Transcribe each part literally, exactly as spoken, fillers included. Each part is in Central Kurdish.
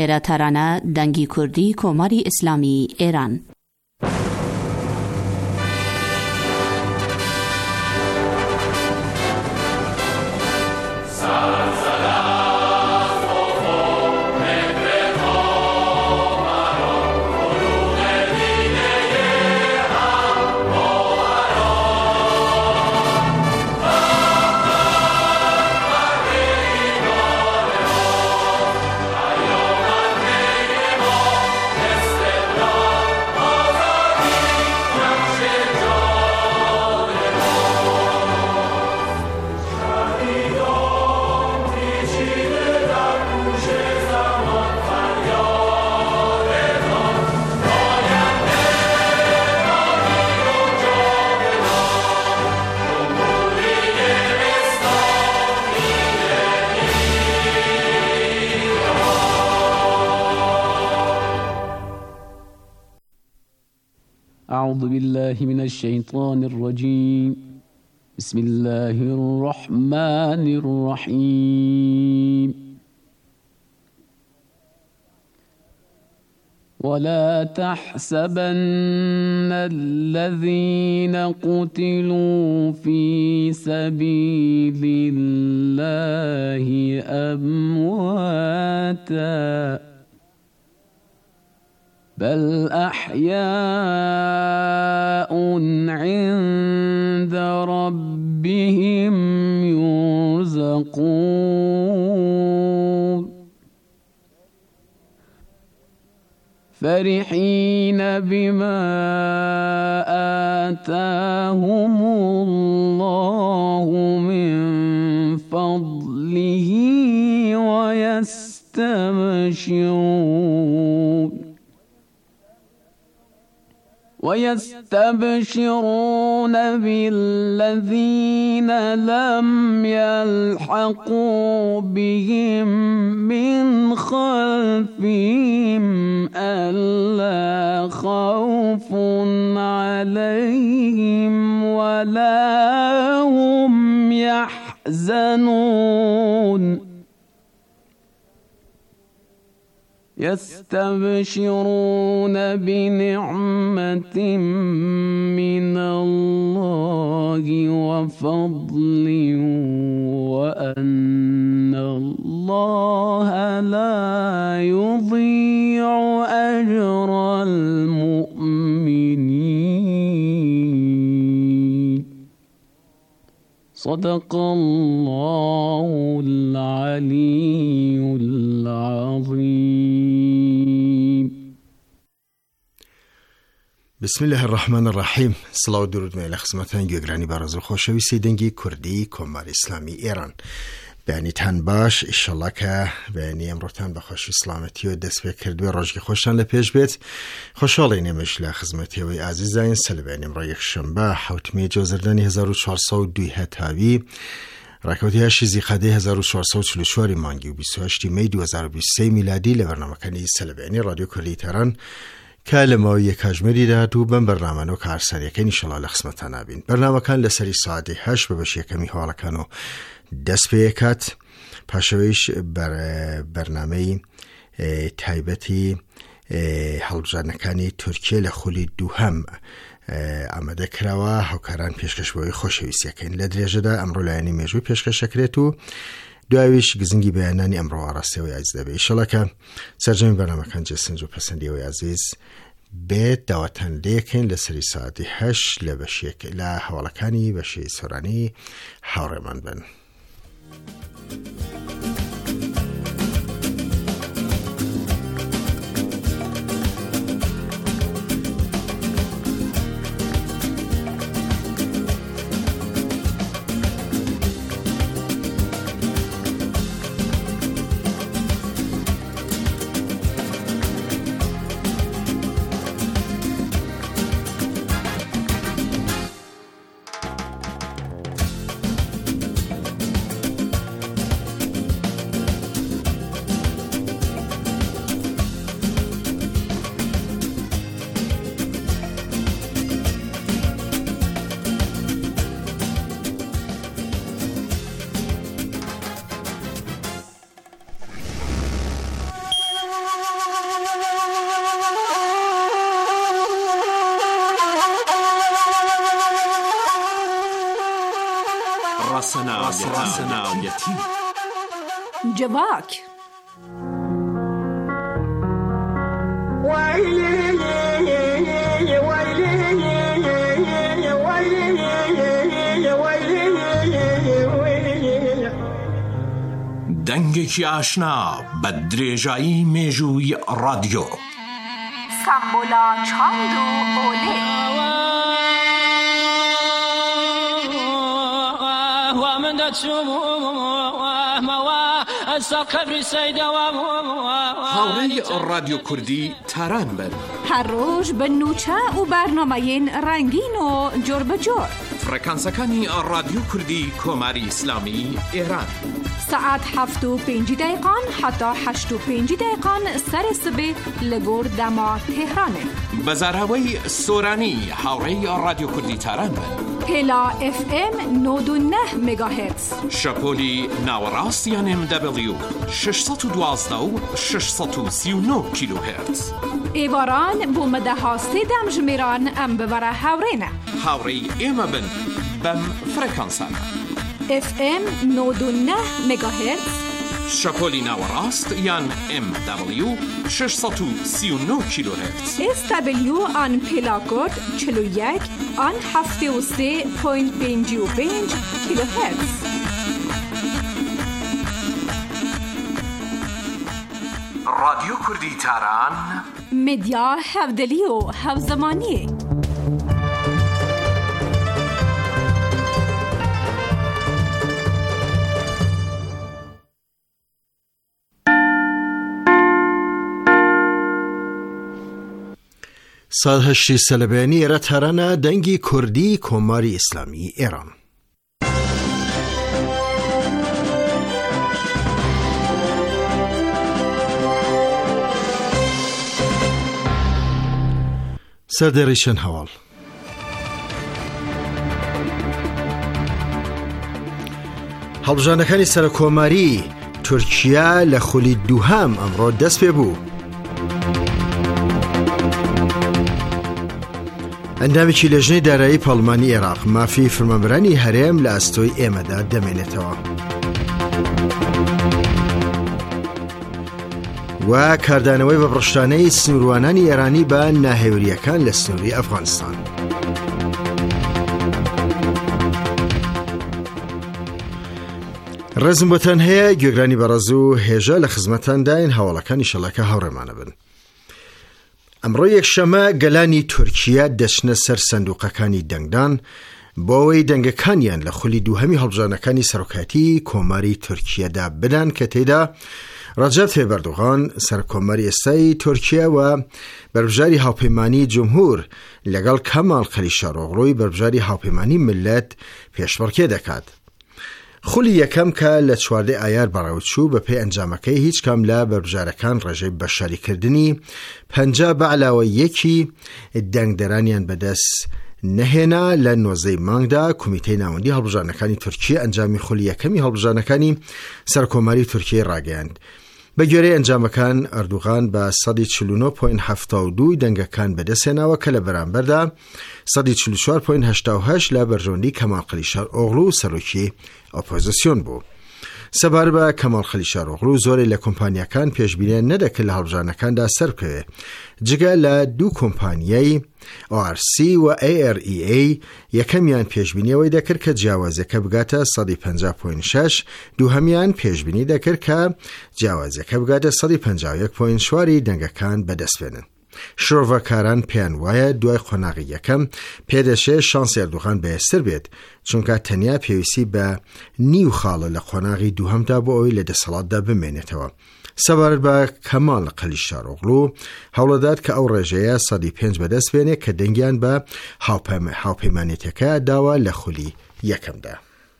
ایره ترانه دنگی کردی کماری اسلامی ایران. أعوذ بالله من الشيطان الرجيم. بسم الله الرحمن الرحيم. ولا تحسبن الذين قتلوا في سبيل الله أمواتا بل أحياء عند ربهم يرزقون فرحين بما آتاهم الله من فضله ويستبشرون ويستبشرون بالذين لم يلحقوا بهم من خلفهم ألا خوف عليهم ولا هم يحزنون يستبشرون بنعمة من الله وفضل وأن الله لا يضيع أجر المؤمنين. صدق الله العلي العظيم. بسم الله الرحمن الرحیم. سلاو درود میل خدمتان گوگرانی بارز خوشویسی دنگی کردی کمار اسلامی ایران. بیانی تن باش انشالله که بیانی امروتان بخوش اسلامتی و دست بکرد و راجگی خوشتان لپیش بیت. خوشحالی نمیش لخدمتی و عزیزین سل بیانی امرا یک شنبه حوتمی جوزردانی هزار و چهارصد و دو هتاوی رکوتی هشت زیقده هزار و چهارصد و چهل و چهار مانگی و بیست و هشت می دو هزار و بیست و سه میلادی لبرنامه کنی سل بیانی رادیو کردی تهران کلمه یک هجمری ده دو بن برنامه نو کار سریع که انشالله لخدمتان نبین. برنامه کن لسری ساعت هشت ببش یکمی حالا کنو دست به یکت پاشویش بر برنامه تایبتی هەڵبژارنەکانی تورکیە لە خولی دووهەم ئامادە کراوە هاوکاران پێشکەشبەوەی خۆشەویستیەکەین. لە درێژەدا ئەمڕۆ لایەنی مێژووی پێشکەشەکرێت و دوایش گزنگی بەیانانی ئەمڕۆ ئاڕاستیەوەی عزیز دەبێت. ئینشەڵڵا کە سەرجەمی بەرنامەکان جێسنج و پەسەندیەوەی عزیز بێت داواتان لێکەین لە سەری ساعتی هەشت لە بەشێک لە هەواڵەکانی بەشەی سۆرانی هاوڕێمان بن. ڕاستەناوەتی جواک دەنگێکی ئاشنا بە درێژایی مێژووی ڕادیۆ سامبۆلا چاند و ئۆلێ هاوڕێی ڕادیۆ کوردی تاران بن هەر ڕۆژ بە نوچە و بەرنامەیەن ڕەنگین و جۆر بەجۆر فڕەکانسەکانی ڕادیۆ کوردی کۆماری ئیسلامی ئێران سعات هەفت و پێنجی دقیقان حتا هەشت و پێنجی دقیقان سەرێ سبێ لە گۆر دەما تێهرانێ بەزاراوەی سۆرانی هاوڕێی ڕادیۆ کوردی تاران بن پێلا ئف ئێم نۆد و نە مێگاهێرتز شەپۆلی ناوەڕاست یان ئێم دەبلیو شەشسەد و دوازدە و شەشسەد و سی و نۆ کیلۆهێرتز ئێواران بۆ مەدەها سێدەم ژمێران ئەم ببەرە هاوڕێنە هاوڕێی ئێمە بن بەم فڕەکانسانە ئف ئێم نۆد و نە مێگاهێرتز شەپۆلی ناوەڕاست یان ئێم دەبلیو شەشسەد و سی و نۆ کیلۆهێرتز ئێس دەبلیو ئان پێلاکۆرد چل و یەک ئان هەفتێ و سێ پۆینت پێنجی و پێنج کیلۆهێرتز ڕادیۆ کوردی تاران مدیا هەودەلی و هەوزەمانیە سال هەشتی سەلەبێنی ئێرە تارانە دەنگی کوردی کۆماری ئیسلامی ئێران سەردەڕیشن هەواڵ هەڵبژانەکانی سەرکۆماری تورکیا لە خولی دووهەم ئەمڕۆ دەست پێ بوو. ئەندامێکی لەژنەی دارایی پەڵمانی عێراق مافی فرمانبەرانی هەرێم لە ئەستۆی ئێمەدا دەمێنێتەوە. و کاردانەوەی بە بڕشتانەی سنووروانانی ئێرانی بە ناهێوریەکان لە سنووری ئەفغانستان. ڕێزم بۆتان هەیە گوێگرانی بەڕێز و هێژە لە خزمەتانداین هەواڵەکانی شەڵەکە هاوڕێمانە بن. ئەمڕۆ یەکشەمە گەلانی تورکیا دەچنە سەر سندوقەکانی دەنگدان بۆ ئەوەی دەنگەکانیان لە خولی دووهەمی هەڵبژانەکانی سەرۆکاتی کۆماری تورکیادا بدان کە تێیدا ڕەجەب تایب ئەردۆغان سەرکۆمەری ئێستای تورکیا و بەرپژاری هاوپەیمانی جمهور لەگەڵ کەمال کەلیچدارۆغڵوی بەرپژاری هاوپەیمانی ملت پێشبڕکێ دەکات. خولی یەکەم کە لە چواردەی ئایار بەڕێوەچوو بە پێی ئەنجامەکەی هیچ کام لە بەرپژارەکان ڕێژەی بەشاریکردنی پەنجا بە عەلاوە یەکی دەنگدەرانیان بەدەست نەهێنا. لە نۆزەی مانگدا کۆمیتەی ناوەندی هەڵبژانەکانی تورکیا ئەنجامی خولی یەکەمی هەڵبژانەکانی سەرکۆماری تورکیای ڕاگەیاند. بە گوێرەی ئەنجامەکان ئەردوغان بە سەدی چل و نۆ پۆینت هەفتە و دوو دەنگەکان بەدەستهێناوە کە لە بەرامبەردا سەدی چل و چوار پۆینت هەشتا و هەشت لە بەرژەوەندی کەمال کەلیچدارۆغڵو سەرۆکی ئۆپۆزیسیۆن بوو. سەبار بە کەمال کەلیچدارۆغڵو زۆرێک لە کۆمپانیەکان پێشبینیان نەدەکرد لە هەڵبژانەکاندا سەربکەوێ جگە لە دوو کۆمپانیای ئۆ ئار سی و ئێ ئەر ئی ئێ یەکەمیان پێشبینیەوەی دەکرد کە جیاوازیەکە بگاتە سەدی پەنجا پۆینت شەش، دووهەمیان پێشبینی دەکرد کە جیاوازیەکە بگاتە سەدی پەنجا و یەک پۆینت چواری دەنگەکان بەدەستبێنن. شۆڤەکاران پێیان وایە دوای قۆناغی یەکەم پێدەشێ شانسی ئەردوغان بەهێزتر بێت چونکە تەنیا پێویستی بە نیو خاڵە لە قۆناغی دووهەمدا بۆ ئەوەی لە دەسەڵاتدا بمێنێتەوە. سەبارەت بە کەمال کەلیچدارۆغڵو هەوڵەدات کە ئەو ڕێژەیە سەدی پێنج بەدەست بێنێ کە دەنگیان بە هاوپەیمانیەتەکە داوە لە خولی یەکەمدا.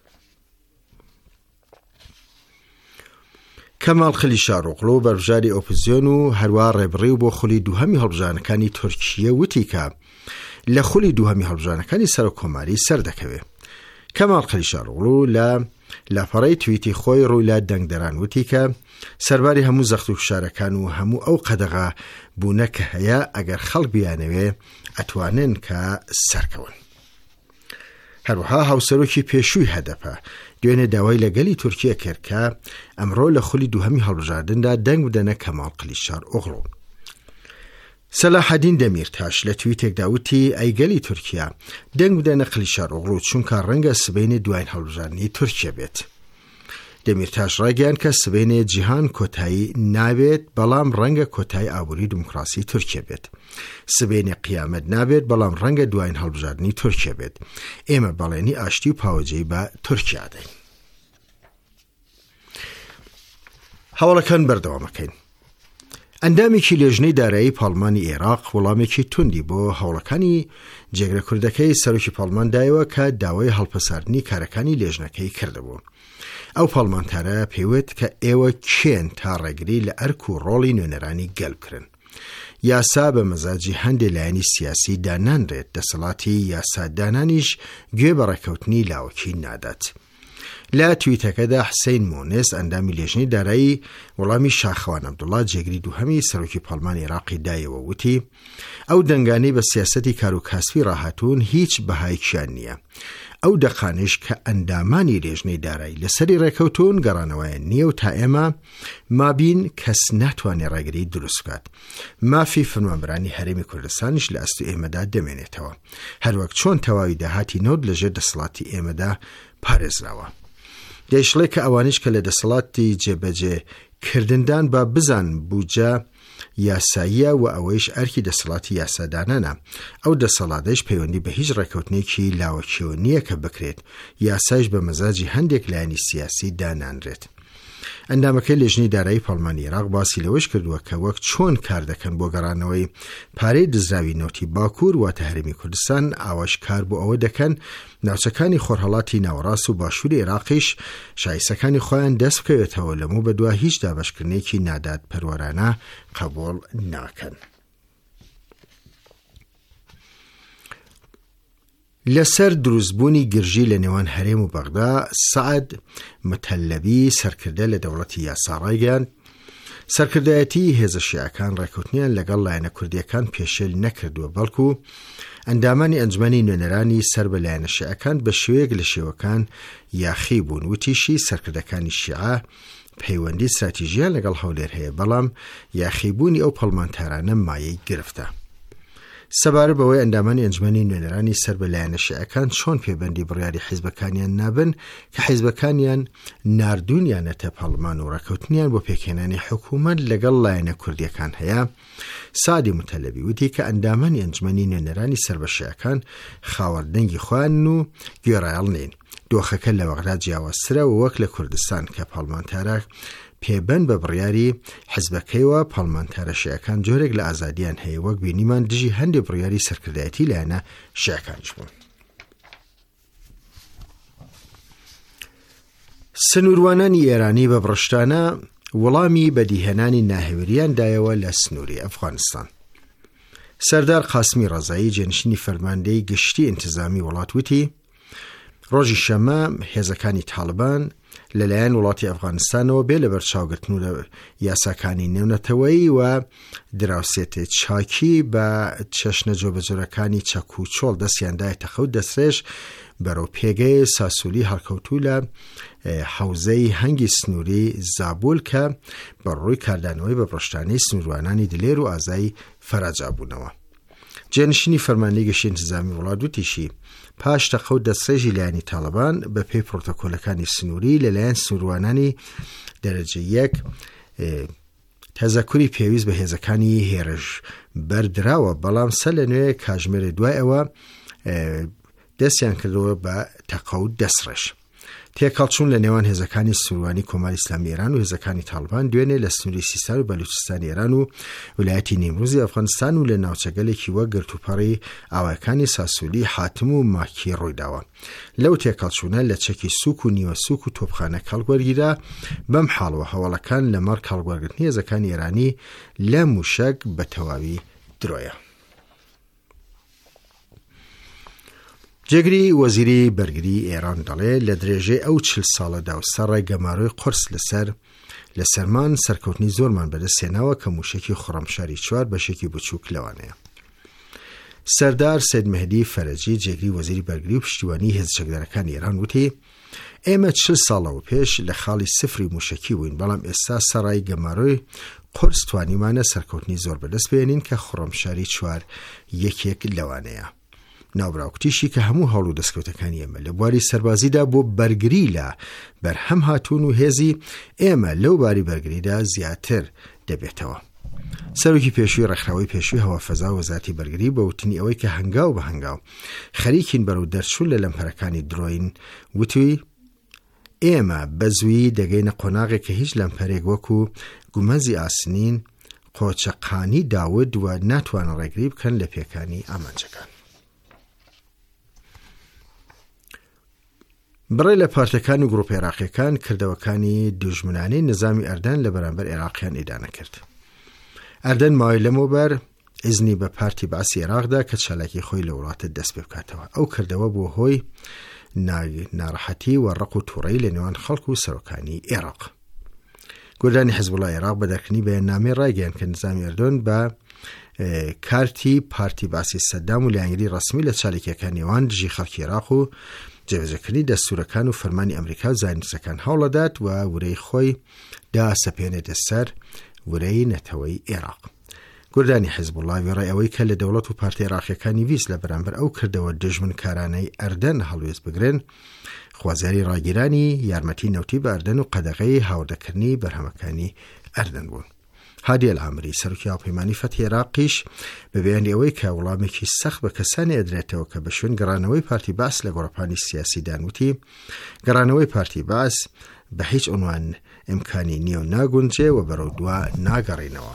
کەمال کەلیچدارۆغڵو بەرپژاری ئۆپۆزیۆن و هەروە ڕێبڕی و بۆ خولی دووهەمی هەڵبژانەکانی تورکیە وتی کە لە خولی دووهەمی هەڵبژانەکانی سەرۆکۆماری سەردەکەوێت. کەمال کەلیچدارۆغڵو لە لاپەڕەی تویتی خۆی ڕووی لە دەنگدەران وتی کە سەرباری هەموو زەخت و فشارەکان و هەموو ئەو قەدەغا بوونە کە هەیە ئەگەر خەڵک بیانەوێ ئەتوانن کە سەرکەون. هەروەها هاوسەرۆکی پێشووی هەدەپە دوێنێ داوای لەگەلی تورکیا کرد کە ئەمڕۆ لە خولی دووهەمی هەڵبژاردندا دەنگ بدەنە کەماڵ قلیچار ئۆغڵو. سەلاحەدین دەمیرتاش لە تویتێکدا وتی ئەیگەلی تورکیا دەنگ بدەنە قلیچار ئۆغڵو چونکە ڕەنگە سبەینێ دوایین هەڵبژاردنی تورکیا بێت. دەمیرتاش ڕاگەیاند کە سبەینێ جیهان کۆتایی نابێت بەڵام ڕەنگە کۆتایی ئابووری دموکراسی تورکیا بێت. سبەینێ قیامەت نابێت بەڵام ڕەنگە دوایین هەڵبژاردنی تورکیا بێت. ئێمە بەڵێنی ئاشتی و پاوەجەی بە تورکیا دەین. هەوڵەکان بەردەوامەکەین. ئەندامێکی لێژنەی دارایی پاڵمانی عێراق وەڵامێکی توندی بۆ هەوڵەکانی جێگرە کوردەکەی سەرۆکی پاڵمان دایەوە کە داوای هەڵپەساردنی کارەکانی لێژنەکەی کردبوو. ئەو پاڵمانتارە پێوت کە ئێوە کێن تا ڕێگری لە ئەرک و ڕۆڵی نوێنەرانی گەلبکردن. یاسا بە مەزاجی هەندێک لایەنی سیاسی دانانرێت، دەسەڵاتی یاسادانانیش گوێ بە ڕێکەوتنی لاوەکی نادات. لە تویتەکەدا حسەین مۆنس ئەندامی لێژنەی دارایی وەڵامی شاخەوان عەبدوڵڵا جێگری دووهەمی سەرۆکی پاڵمانی عێراقی دایەوە وتی ئەو دەنگانەی بە سیاسەتی کار و کاسبی ڕاهاتوون هیچ بەهایکیان نییە. ئەو دەقانش کە ئەندامانی لێژنەی دارایی لەسەری ڕێکەوتون گەڕانەوەیە نییە و تا ئێمە مابین کەس ناتوانێت ڕێگری دروست بکات. مافی فەرمانبەرانی هەرێمی کوردستانیش لە ئەست و ئێمەدا دەمێنێتەوە، هەروەک چۆن تەواوی داهاتی نەوت لەژێر دەسەڵاتی ئێمەدا پارێزراوە. دەیشڵێ کە ئەوانش کە لە دەسەڵاتی جێبەجێ کردندان با بزان بوجە یاساییە و ئەوەیش ئەرکی دەسەڵاتی یاسادانانە. ئەو دەسەڵاتش پەیوەندی بە هیچ ڕێکەوتنێکی لاوەکیەوە نییە کە بکرێت، یاسایش بە مەزاجی هەندێک لایەنی سیاسی دانانرێت. ئەندامەکەی لێژنەی دارایی پاڵمانی عێراق باسی لەوەش کردووە کە وەک چۆن کار دەکەن بۆ گەڕانەوەی پارەی دزراوی نۆتی باکوور واتە هەرێمی کوردستان، ئاواش کار بۆ ئەوە دەکەن ناوچەکانی خۆرهەڵاتی ناوەڕاست و باشووری عێراقیش شایستەکانی خۆیان دەست بکەوێتەوە لەموو بەدوا هیچ دابەشکردنێکی نادات پەروەرانە قبوڵ ناکەن. لەسەر دروستبوونی گرژی لە نێوان هەرێم و بەغدا سەعد متەلەبی سەرکردە لە دەوڵەتی یاسا ڕایگەیاند سەرکردایەتی هێزە شیعەکان ڕێکەوتنیان لەگەڵ لایەنە کوردیەکان پێشێل نەکردووە، بەڵکو ئەندامانی ئەنجومەنی نوێنەرانی سەر بە لایەنە شیعەکان بە شێوەیەک لە شێوەکان یاخی بوون. وتیشی سەرکردەکانی شیعە پەیوەندی استراتیژیان لەگەڵ هەولێر هەیە، بەڵام یاخیبوونی ئەو پەڵمانتارانە مایەی گرفتە. سەبارە بەوەی ئەندامانی ئەنجومەنی نوێنەرانی سەر بە لایەنە شیعەکان چۆن پێبەندی بڕیاری حیزبەکانیان نابن کە حیزبەکانیان ناردوونیانەتە پەڵمان و ڕێکەوتنیان بۆ پێکهێنانی حکوومەت لەگەڵ لایەنە کوردیەکان هەیە. سادی متەلەبی وتی کە ئەندامانی ئەنجومەنی نوێنەرانی سەر بە شیعەکان خاوەردەنگی خۆیان و گوێڕایەڵ نین. دۆخەکە لە وەغدا جیاوازترە و وەک لە کوردستان کە پەڵمانتارە پێبەند بە بڕیاری حزبەکەیەوە پەڵمانتارە شیعەکان جۆرێک لە ئازادیان هەیە، وەک بینیمان دژی هەندێک بڕیاری سەرکردایەتی لایەنە شیعەکانش بوون. سنووروانانی ئێرانی بە بڕشتانە وەڵامی بەدیهێنانی ناهێوریان دایەوە لە سنووری ئەفغانستان. سەردار قاسمی ڕەزایی جێنشینی فەرماندەی گشتی ئینتیزامی وڵات وتی ڕۆژی شەمە هێزەکانی تاڵبان لەلایەن وڵاتی ئەفغانستانەوە بێ لە بەرچاوگرتن و یاساکانی نێونەتەوەیی و دراوسێتی چاکی بە چەشنە جۆبەجۆرەکانی چەک و چۆڵ دەستیاندایەتە خەوت دەسترێژ بەرەو پێگەی ساسوولی هەڵکەوتوو لە حەوزەی هەنگی سنووری زابول کە بەڕووی کاردانەوەی بە بڕشتانەی سنووروانانی دلێر و ئازایی فەراجابوونەوە. جێنشینی فەرماندەی گەشتی ئینتیزامی وڵات وتیشی پاش تەقەوت دەستڕێژی لایەنی تاڵبان بە پێی پرۆتۆکۆلەکانی سنووری لەلایەن سنووروانانی دەرەجە یەک تەزەکوری پێویست بە هێزەکانی هێرش بەردراوە، بەڵام سەر لە نوێ کاژمێرە دوای ئەوە دەستیان کردەوە بە تەقەوت دەستڕێژ. تێکەڵچوون لە نێوان هێزەکانی سنووروانی کۆماری ئیسلامی ئێران و هێزەکانی تاڵبان دوێنێ لە سنووری سیستان و بەلوچستانی ئێران و ویلایەتی نیمروزی ئەفغانستان و لە ناوچەگەلێکی وەک گرتوپەڕی ئاوایەکانی ساسوولی حاتم و ماکی ڕوویداوە. لەو تێکەڵچوونە لە چەکی سووک و نیوە سووک و تۆپخانە کەڵگوەرگیرا، بەم حاڵەوە هەوڵەکان لەمەڕ کەڵگوەرگرتنی هێزەکانی ئێرانی لە موشک بە تەواوی درۆیە. جێگری وەزیری بەرگری ئێران دەڵێ لە درێژەی ئەو چل ساڵەدا و سەرڕای گەماروی قورس لەسەر لە سەرمان سەرکەوتنی زۆرمان بەدەستێناوە کە موشکی خوڕەمشاری چوار بەشێکی بچووک لەوانەیە. سەردار سید مهدی فەرەجی جێگری وەزیری بەرگری و پشتیوانی هێز چەکدارەکانی ئێران وتی ئێمە چل ساڵەوە پێش لە خاڵی سفری موشکی بووین، بەڵام ئێستا سەرای گەماڕۆی قورس توانیمانە سەرکەوتنی زۆر بەدەست بێنین کە خڕۆمشاری چوار یەکێک لەوانەیە. ناوبراوکتیشی کە هەموو هەوڵ و دەستکەوتەکانی ئێمە لە بواری سەربازیدا بۆ بەرگری لە بەرهەم هاتوون و هێزی ئێمە لەو باری بەرگریدا زیاتر دەبێتەوە. سەرۆکی پێشووی ڕێکخراوەی پێشووی هەوافەزا و وەزارەتی بەرگری بە وتنی ئەوەی کە هەنگاو بە هەنگاو خەریکین بەرەو دەرچوون لە لەمپەرەکانی درۆین، وتوی ئێمە بەزوویی دەگەینە قۆناغێک کە هیچ لەمپەرێک وەکو گومەزی ئاسنین قۆچەقانی داود و ناتوانن ڕێگری بکەن لە پێکانی ئامانجەکان. بڕێ لە پارتەکان و گروپ عێراقیەکان کردەوەکانی دوژمنانەی نظامی ئەردەن لە بەرامبەر عێراقیان ئیدانە کرد. ئەردەن ماوەی لەمەوبەر ئیزنی بە پارتی باسی عێراقدا کە چالاکی خۆی لە وڵاتە دەست پێ بکاتەوە. ئەو کردەوە بۆ هۆی ناڕەحەتی و ڕق و تووڕەی لە نێوان خەڵک و سەرۆکانی عێراق. گوردانی حیزبوڵای عێراق بە دەرکردنی بەیاننامەی ڕایگەیاند کە نظامی ئەردۆن بە کارتی پارتی باسی سەدام و لایەنگیری ڕەسمی لە چالێکیەکان نێوان دژی خەڵکی عێراق و جێبەجێکردنی دەستوورەکان و فەرمانی ئەمریکا و زانستەکان هەوڵەدات و ورەی خۆی داسەپێنێتە سەر ورەی نەتەوەی عێراق. گوردانی حیزبوڵڵا وێڕای ئەوەی کە لە دەوڵەت و پارتی عێراقیەکانی ویست لە بەرامبەر ئەو کردەوە دژمنکارانەی ئەردەن هەڵوێست بگرن، خوازیاری ڕاگیرانی یارمەتی نەوتی بە ئەردەن و قەدەغەی هاوردەکردنی بەرهەمەکانی ئەردەن بوون. هادی ئەلعامری سەرۆکی هاوپەیمانی فەتحی عێراقیش بە بەیانی ئەوەی کە وەڵامێکی سەخت بە کەسانی ئەدرێتەوە کە بە شوێن گەڕانەوەی پارتی باس لە گۆڕەپانی سیاسی دانوتی گەڕانەوەی پارتی باس بە هیچ عنوان ئیمکانی نییە و ناگونجێ و بەرەو دوا ناگەڕینەوە.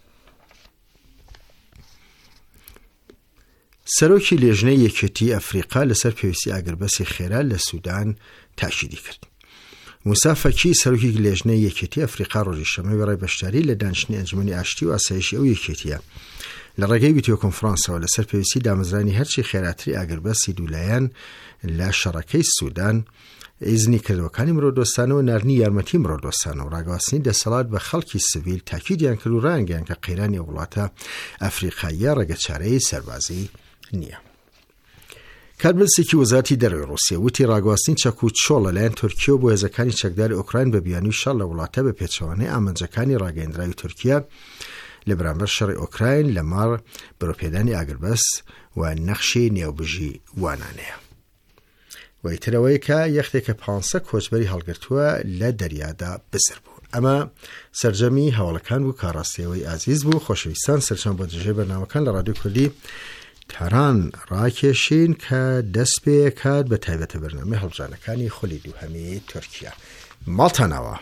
سەرۆکی لێژنەی یەکێتی ئەفریقا لەسەر پێویستی ئاگربەسی خێرا لە سوودان تاکیدی کرد. موسا فەکی سەرۆکی لێژنەی یەکێتی ئەفریقا ڕۆژی شەمەی بەڕای بەشداری لە دانیشتنی ئەنجومەنی ئاشتی و ئاسایشی ئەو یەکێتیە لە ڕێگەی ڤیدیۆ کۆنفرانسەوە لەسەر پێویستی دامەزرانی هەرچی خێراتری ئاگربەسی دوولایەن لە شەڕەکەی سوودان، ئیزنی کردەوەکانی مرۆدۆستانە و ناردنی یارمەتی مرۆدۆستانە و ڕاگەواستنی دەسەڵات بە خەڵکی سڤیل تاکیدیان کرد و ڕایانگەیان کە قەیرانی وڵاتە ئەفریقاییە ڕێگەچارەی سەربازی نییە. کاربلسێکی وەزارەتی دەرەوەی ڕووسیا وتی ڕاگەواستنی چەک و چۆڵە لایەن تورکیا بۆ هێزەکانی چەکداری ئۆکراین بە بیانووی شەڕ لە وڵاتە بە پێچەوانەی ئامانجەکانی ڕاگەیەندراوی تورکیا لە بەرامبەر شەڕی ئۆکراین لە ماڕ بەرەوپێدانی ئاگربەس و نەخشی نێوبژی وانانەیە. وایترەوەی کە یەختێکە پانسە کۆچبەری هەڵگرتووە لە دەریادا بزر بوو. ئەمە سەرجەمی هەوڵەکان بوو کاڕاستیەوەی ئازیز بوو. خۆشەویستان سەرچەم بۆ دژێ بەرنامەکان لە ڕادیۆ کوردی تاران ڕاکێشین کە دەست پێ کات بە تایبەتە بەرنامەی هەڵبژانەکانی خولی دووهەمی تورکیا. ماڵتانەوە.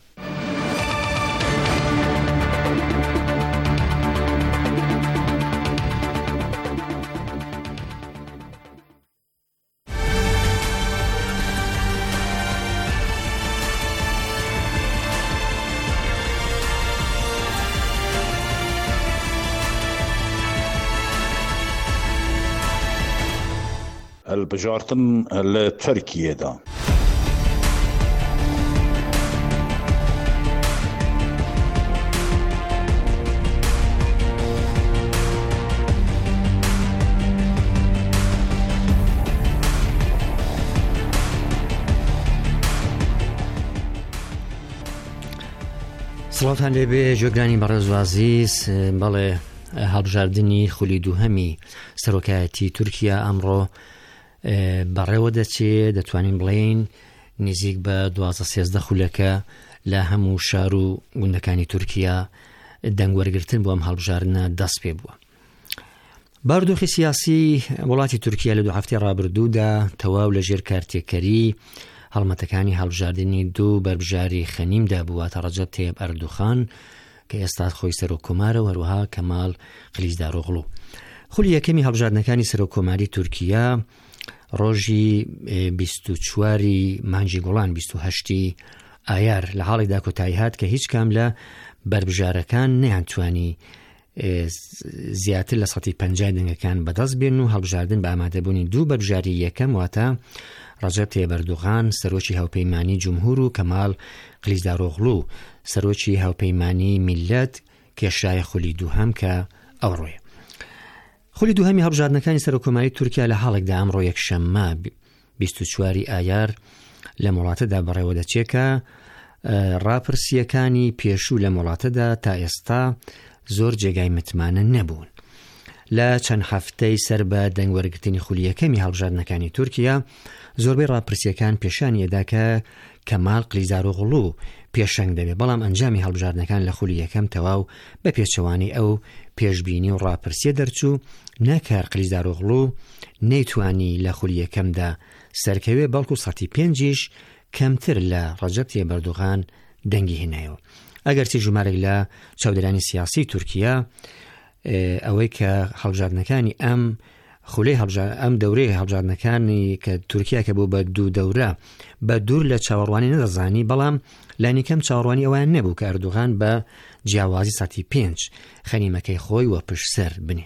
هەڵبژارتن لە تورکیەدا. سڵاتان لێبێ جۆگرانی بەڕێز و عەزیز. بەڵێ هەڵبژاردننی خولی دووهەمی سەرۆکایەتی تورکیا ئەمڕۆ بەڕێوە دەچێت، دەتوانین بڵێین نزیک بە دوازدە سێزدە خولەکە لە هەموو شار و گوندەکانی تورکیا دەنگوەرگرتن بۆ ئەم هەڵبژاردنە دەست پێ بووە. بارودۆخی سیاسی وڵاتی تورکیا لە دوو هەفتەی ڕابردوودا تەواو لە ژێر کارتێکەری هەڵمەتەکانی هەڵبژاردننی دوو بەربژاری خەنیمدا بووە تا ڕەجەب تەیب ئەردوغان کە ئێستا خۆی سەرۆکۆمارە و هەروەها کەمال کلیجداروغڵو. خولی یەکەمی هەڵبژاردنەکانی سەرۆکۆماری تورکیا ڕۆژی بیست و چواری مانگی گوڵان بیست و هەشتی ئایار لە حاڵێکدا کۆتایی هات کە هیچ کام لە بربژارەکان نەیانتوانی زیاتر لە سەتی پەنجای دەنگەکان بەدەست بێن و هەڵبژاردن بە ئامادەبوونی دوو بربژاری یەکەم واتە ڕەجەب تەیب ئەردوغان سەرۆکی هاوپەیمانی جومهور و کەمال کلیجداروغڵو سەرۆکی هاوپەیمانی میلەت کێشرای خولی دووهەم کە ئەوڕۆیە. خولی دووهەمی هەڵبژاردنەکانی سەرۆکۆماری تورکیا لە حاڵێکدا ئەمڕۆ یەکشەممە بیست و چواری ئایار لە وڵاتەدا بەڕێوە دەچێکە ڕاپرسیەکانی پێشوو لە وڵاتەدا تا ئێستا زۆر جێگای متمانە نەبوون. لە چەند هەفتەی سەر بە دەنگوەرگرتنی خولیەکەمی هەڵبژاردنەکانی تورکیا زۆربەی ڕاپرسیەکان پیشانی ئەدا کە کەمال قلیزاروغڵو پێشەنگ دەبێت، بەڵام ئەنجامی هەڵبژاردنەکان لە خولی یەکەم تەواو بە پێچەوانی ئەو پێشبینی و ڕاپرسیە دەرچوو نەکار قلیزاروغڵو نەیتوانی لە خولی یەکەمدا سەرکەوێ، بەڵکو سەتی پێنجیش کەمتر لە ڕەجەب تەیب ئەردۆغان دەنگی هێنایەوە. ئەگەرچی ژمارێک لە چاودێرانی سیاسی تورکیا ئەوەی کە هەڵبژاردنەکانی ئەم خولەی ئەم دەورەی هەڵبژاردنەکانی کە تورکیا کە بوو بە دوو دەورە بە دوور لە چاوەڕوانی نەدەزانی، بەڵام لانیکەم چاوەڕوانی ئەویان نەبوو کە ئەردوغان بە جیاوازی سەتی پێنج خەنیمەکەی خۆی وە پشتسەر بنێ.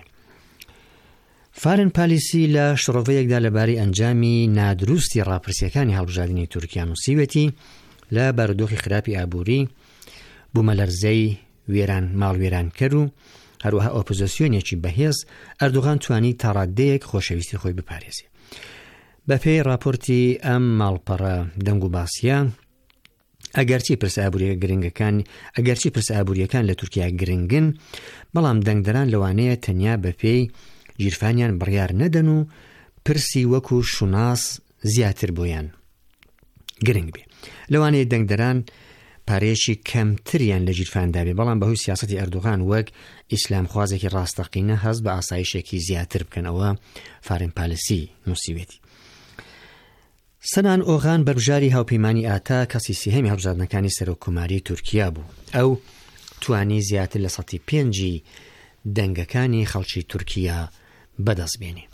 فارن پالیسی لە شڕۆڤەیەکدا لەبارەی ئەنجامی نادروستی ڕاپرسیەکانی هەڵبژاردنی تورکیا نووسیوێتی لە بارودۆخی خراپی ئابووری بوومەلەرزەی وێران ماڵوێران کرد و هەروەها ئۆپۆزیسیۆنێکی بەهێز ئەردوغان توانی تا ڕادەیەک خۆشەویستی خۆی بپارێزی. بە پێی راپۆرتی ئەم ماڵپەڕە دەنگ و باسیە، ئەگەرچی پرسەئابووریە گرنگەکان ئەگەرچی پرسەئابووریەکان لە تورکیا گرنگن، بەڵام دەنگدەران لەوانەیە تەنیا بە پێی ژیرفانیان بڕیار نەدەن و پرسی وەکو شوناس زیاتر بۆیان گرنگ بێ. لەوانەیە دەنگدەران پارەیەکی کەمتریان لە ژیرفاندا بێ، بەڵام بەهۆی سیاسەتی ئەردوغان وەک ئیسلام خوازێکی ڕاستەقینە هەست بە ئاسایشێکی زیاتر بکەن. ئەوە فارن پالیسی نووسیوێتی. سەنان ئۆغان بەربژاری هاوپەیمانی ئاتا کەسی سێهەمی هەڵبژاردنەکانی سەرۆککۆماری تورکیا بوو. ئەو توانی زیاتر لە سەتی پێنجی دەنگەکانی خەڵکی تورکیا بەدەست بێنێ.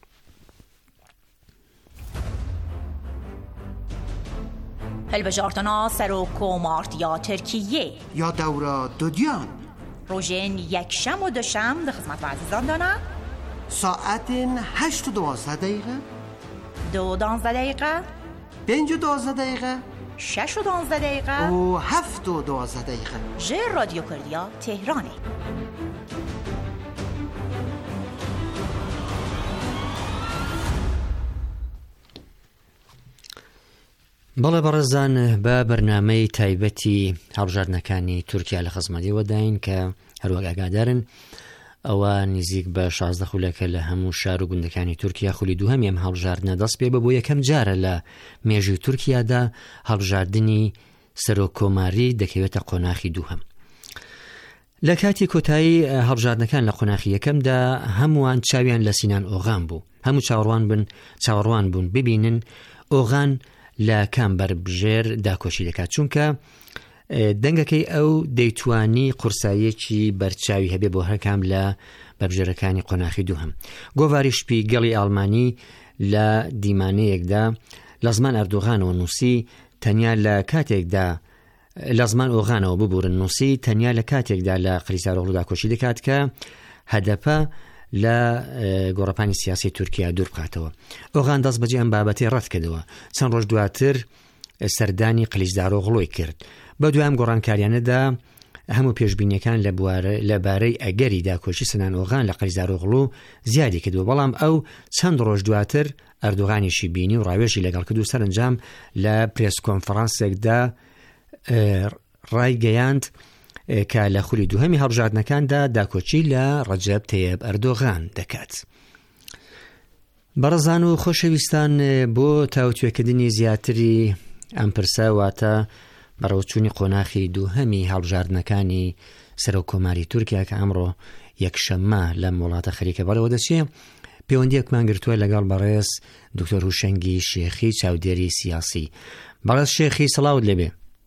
هەڵبژاردنە سەرۆککۆماردیە تورکیە یا دەورە دودیان ڕۆژێن یەکشەم و دووشەم لە خزمەت وازیزاندانە ساعتên هەشت و دوازدە دقیقە دو و دانزدە دقیقە پێنج و دوازدە دقیقە شەش و دانزدە دقیقە و هەفت و دوازدە دقیقە ji رادیۆ کوردیا تهرانê. بەڵێ بەڕێزان، بە بەرنامەی تایبەتی هەڵبژاردنەکانی تورکیا لە خزمەتی وەداین کە هەروەک ئاگادارن ئەوە نزیک بە شازدە خولەکە لە هەموو شار و گوندەکانی تورکیا خولی دووهەمی ئەم هەڵبژاردنە دەست پێ بە بۆ یەکەم جارە لە مێژووی تورکیادا هەڵبژاردننی سەرۆککۆماری دەکەوێتە قۆناخی دووهەم. لە کاتی کۆتایی هەڵبژاردنەکان لە قۆناخی یەکەمدا هەمووان چاویان لە سینان ئۆغان بوو. هەموو چاوەڕوان بن چاوەڕوان بوون ببینن ئۆغان لە کام بەربژێر داکۆشی دەکات، چونکە دەنگەکەی ئەو دەیتوانی قورساییەکی بەرچاوی هەبێ بۆ هەرکام لە بەربژێرەکانی قۆناخی دووهەم. گۆڤاری شپی گەڵی ئاڵمانی لە دیمانەیەکدا لە زمان ئەردوغانەوە نووسی تەنیا لە کاتێکدا لە زمان ئۆغانەوە ببورن نووسی تەنیا لە کاتێکدا لە قلیزاروغڵو داکۆشی دەکات کە هەدەپە لە گۆڕەپانی سیاسی تورکیا دوور بکاتەوە. ئۆغان دەست بەجێ ئەم بابەتی ڕەت کردەوە. چەند ڕۆژ دواتر سەردانی قلیزاروغڵۆی کرد. بە دوایام گۆڕانکاریانەدا هەموو پێشبینیەکان لەبارەی ئەگەری داکۆشی سنان ئۆغان لە قلیزاروغڵو زیادی کردووە، بەڵام ئەو چەند ڕۆژ دواتر ئەردوغانیشی بینی و ڕاوێژی لەگەڵ کرد و سەرنجام لە پرێس کۆنفرانسێکدا ڕای گەیاند کە لە خولی دووهەمی هەڵبژاردنەکاندا داکۆچی لە ڕەجەب تەیب ئەردۆغان دەکات. بەڕێزان و خۆشەویستان، بۆ تاوتوێکردنی زیاتری ئەم پرسە واتە بەڕێوەچوونی قۆناخی دووهەمی هەڵبژاردنەکانی سەرۆککۆماری تورکیا کە ئەمڕۆ یەکشەممە لەم وڵاتە خەریکە بەڕێوە دەچێت، پەیوەندیەکمان گرتووە لەگەڵ بەڕێز دکتۆر هوشەنگی شێخی چاودێری سیاسی. بەڕێز شێخی سڵاوت لێبێ.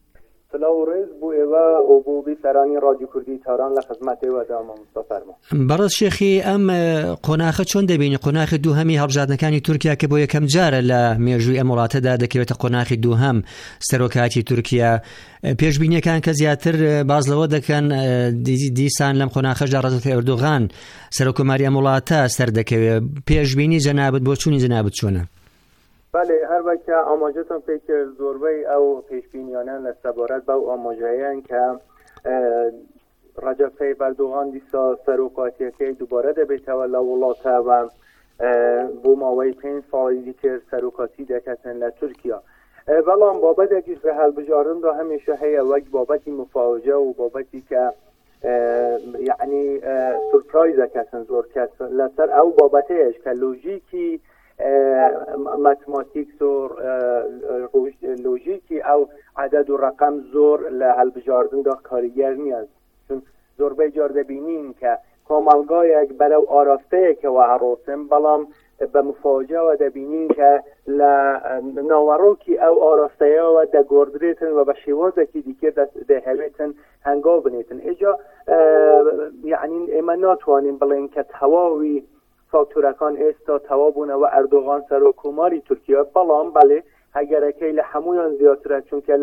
سەرانی ڕادیۆ کوردی تاران لە خزمەتی وەدامە مستەفەرمە. بەڕێز شێخی، ئەم قۆناخە چۆن دەبینی؟ قۆناخی دووهەمی هەڵبژاردنەکانی تورکیا کە بۆ یەکەم جارە لە مێژووی ئەم وڵاتەدا دەکەوێتە قۆناخی دووهەم سەرۆکاتی تورکیا، پێشبینیەکان کە زیاتر باز لەوە دەکەن دیسان لەم قۆناخەشدا ڕەجەب ئەردۆغان سەرۆکۆماری ئەم وڵاتە سەر دەکەوێت. پێشبینی جەنابەت بۆ چوونی جەنابەت چۆنە؟ بله، هر وقت ئاماژەتان پێ کرد زۆربەی ئەو پێشبینیانە لە سەبارەت بەو ئاماژەیەن کە رجب طیب اردوغان دیسا سروکاتی که دوباره ده بیتولا ولاته و بو ماوی پنج سالی دیگر سروکاتی دکتن لترکیا بلان بابت اکیش به حل بجارن دا همیشه هی وقت بابتی مفاوجه و بابتی که یعنی سورپرایز کتن زور کتن لسر او بابته اش که لوژیکی ماتماتیک زور لوژیکی او عدد و رقم زور لحل بجاردن دا کارگر نیاز چون زور بجارده بینیم که کاملگاه یک برای آراسته که و عروسم بلام به مفاجعه و دبینین که لناوروکی او آراسته و ده گردریتن و به شوازه که دیگر ده هلیتن هنگا بنیتن ایجا یعنی ایما ناتوانیم بلین که تواوی فاکتورکان استا توابونه و اردوغان سر و کماری ترکیه بلام بله اگر که لحمویان زیادتره چون که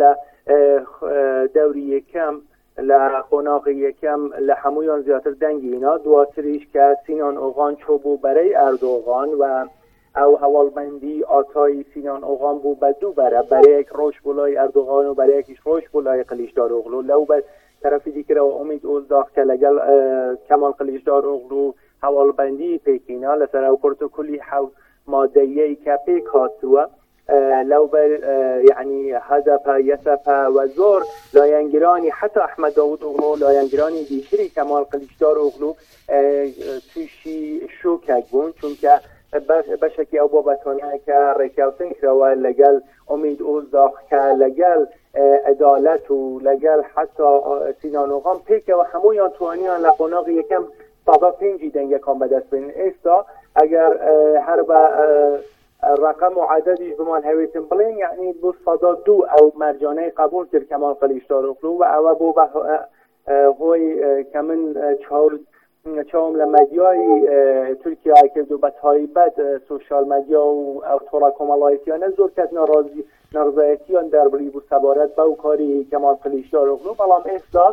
دوری کم لقناق یکم لحمویان زیادتر دنگی اینا دواتریش که سینان اوغان چوبو برای اردوغان و او حوالبندی آتای سینان اوغان بو بدو بره برای یک روش بولای اردوغان و برای یکیش روش بولای قلیشدار اغلو لو به طرفی دیگر و امید اوزداخ که لگل کمال قلیشدار اغلو حوالبندی پیکینا لسر او پروتوکولی حو مادهی که پیک هاتوه لو بر يعني هدف يسف وزور لا ينجراني حتى أحمد داود أغلو لا ينجراني ديشري كمال قليشدار أغلو توشي شوكك بون چونك بشكي أو بابتانه که رکاوتن کروا لگل امید اوزداخ که لگل عدالت و لگل حتی سینان اوغان پیک و همویان توانیان لقناق یکم صدا پنجی دنگه کام بدست بین ایستا اگر هر با رقم و عددش بمان هویتن بلین یعنی بو صدا دو او مرجانه قبول کرد کمال قلیشدار اغلو و او بو هوی کمن چهار چهارم لمدیای ترکیه که دو بتایی بد سوشال مدیا و طورا کمالایتیانه زور کت نارازی نارضایتیان در بری بو سبارت با کاری کمال قلیشدار اغلو بلام احسا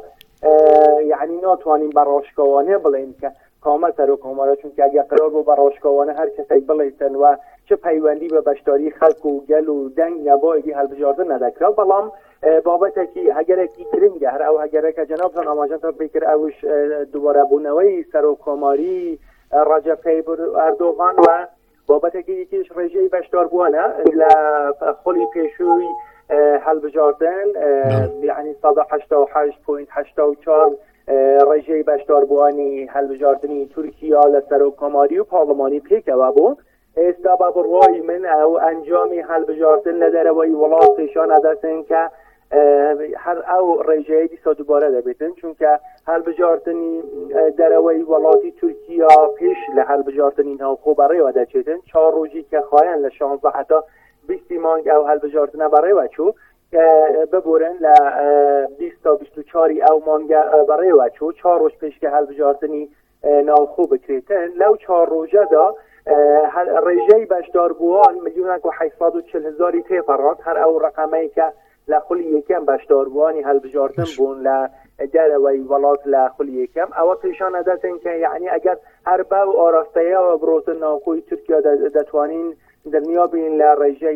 یعنی ناتوانیم براشکوانه بلین که کامل سر و کامره چون که اگر قرار با براشکوانه هر کسی بلیتن و چه پیوندی به بشتاری خلق و گل و دنگ نبایدی حل بجارده ندکره بلام بابت که اگر اکی کرنگه هر او اگر اکی جناب سان آماجان تا بکر اوش دوباره بونوی سر و کاماری رجب طیب اردوغان و بابت که یکیش رژه بشتار بوانه لخلی پیشوی حل بجاردن یعنی صد و هشتاد و هشت پوینت هشتاد و چهار رژه بشتار بوانی حل بجاردنی ترکیه لسر و کاماری و پارلمانی پیک و بود استاباب روی من او انجامی حل بجاردن لدره وی ولاتشان ادرسن که هر او رژه دیسا دوباره ده بیتن چون که حل بجاردنی دروی ولاتی ترکیه پیش لحل بجاردنی ها خوب برای وده چیتن چهار روزی که خواهن لشانزده حتی بیستی مانگ او حل بجاردن برای وچو ببورن ل بیست تا بیست و چاری او مانگ برای وچو چهار روز پیش که حل بجاردنی ناو خوب کریتن لو چهار روزه دا رژه بشدار بوان میلیون و هشتصد و چهل هزاری تفرات هر او رقمی که لخلی یکم بشدار بوانی حل بجاردن بون لدر وی ولات لخلی یکم او پیشان ادتن که یعنی اگر هر باو آراسته و بروت ناقوی ترکیه دتوانین در نیابین لرژه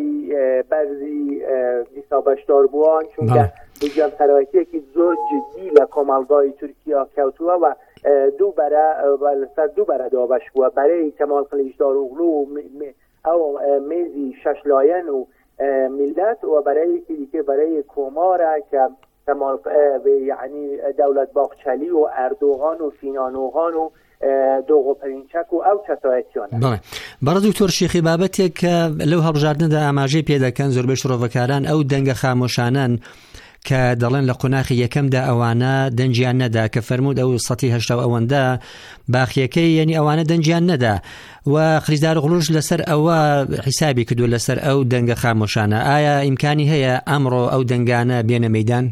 برزی دیسا بشدار بوان چون که بجم سرایتی که زور جدی لکمالگاه ترکیه کوتوه و دو برای سر دو برای دابش بود برای کمال قلیشدار اغلو او میزی شش لاین و ملت و برای که برای کماره که کمال یعنی دولت باغچلی و اردوغان و سینان اوغان و دوغو پرینچک و او چتایتیانه بله برای دکتر شیخی بابت که لو هبجاردن دا اماجی پیدا کن زور بش رو وکاران او دنگ خاموشانن که دلن لقناخی یکم دا اوانا دنجیان ندا که فرمود او سطی هشتا اوان دا باخیکی یعنی اوانا دنجیان ندا و خریدار غلوش لسر او حسابی کدو لسر او دنگ خاموشانه آیا امکانی هیا امرو او دنگانه بین میدان؟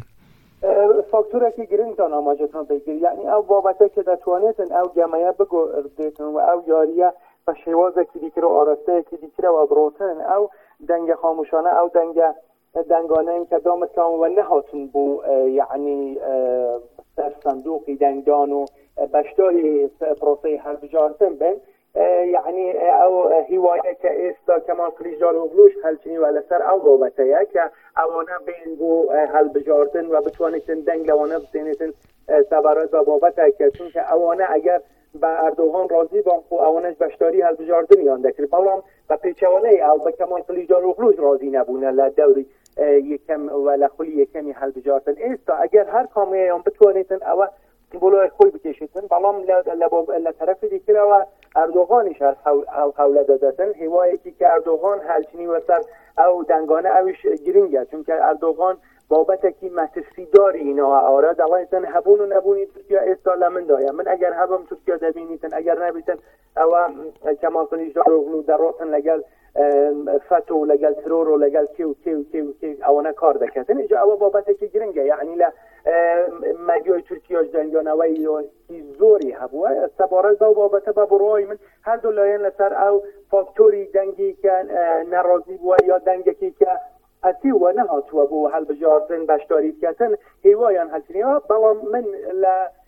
فاکتوره که گرینتان آماجتان بگیر یعنی او بابته که دتوانیتن او جمعه بگو اردیتن و او یاریه و شوازه که دیگر و آرسته که دیگر و بروتن او دنگ خاموشانه او دنگ دنگانه این که دامت کام و نهاتون بو یعنی در صندوقی دنگدان و بشتاری پروسه حل بجارتن بین يعني او هوايه كاستا كمان کلیجار اوغلوش هلچنی ولا سر او بابتیا که اوانا بین بو هل بجاردن و بتوانیتن دنگ لوانا بتینیتن سبارت و بابتا که چون که اوانا اگر با اردوغان راضی بان خو اوانش بشتاری هل بجاردن یان دکری بلام و پیچوانه او با کمان کلیجار اوغلوش راضی نبونه لدوری یکم ولا خلی یکمی هل بجاردن استا اگر هر کامی یان بتوانیتن او بلای خوی بکشیدن بلام لطرف دیگر و اردوغانش هست حول دادتن هوایی که اردوغان هلچنی و سر او دنگانه اوش گرینگه چون که اردوغان بابت که مترسی داری اینا آره دوایتن هبون و نبونی ترکیه استاله من دایم من اگر هبم ترکیه دبینیتن اگر نبیتن او کمال کنیش دارو دراتن لگل فتو و لگل ترور و لگل کیو کیو کیو کیو اوانه کار دکتن اینجا او بابت که گرینگه یعنی ل مجای ترکیه جنگانوی و زوری هبوه سبارت با بابت با برای من هر دو لاین لسر او فاکتوری دنگی که ناراضی بوه یا دنگی که اتی و نه تو بو هل بجاردن بشتاری کردن هیوایان هستنی بلا من ل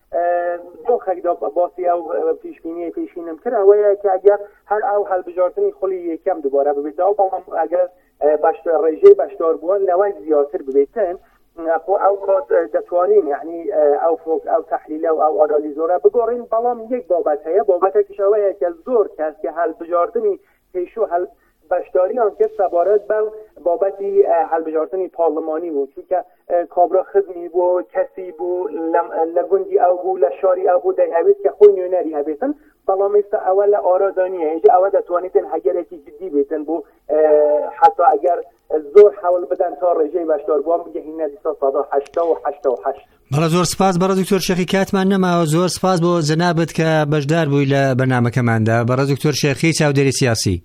دو خیلی باسی او پیش بینی پیشینم کرد اوه که اگر هر او هل بجاردنی خلی یکم دوباره ببیته او بلا اگر بشتار رژه بشتار بوان نوای زیادتر ببیتن خو او کات دتوانین یعنی او فوق او تحلیل او او آنالیزوره بگورین بلام یک بابت هست بابت که شوه که زور کس که هل بجاردنی پیشو هل بشتاری آن که سبارت بل بابتی هل بجاردنی پارلمانی بود چون که کابرا خزمی بود کسی بود لگندی او بود لشاری او بود هیوید که خوی نیونری هبیتن بلام است اول آرادانیه اینجا اول دتوانیتن هگرکی جدی بیتن بو حتی اگر زور حول بدن تا رژه بشدار بوام بگه این ندیسا صدا هشتا و هشتا و هشت بەڵە زۆر سپاس بەڕێز دکتۆر شێخی کاتمان نەماوە زۆر سپاس بۆ جەنابەت کە بەشدار بووی لە بەرنامەکەماندا بەڕێز دکتۆر شێخی چاودێری سیاسی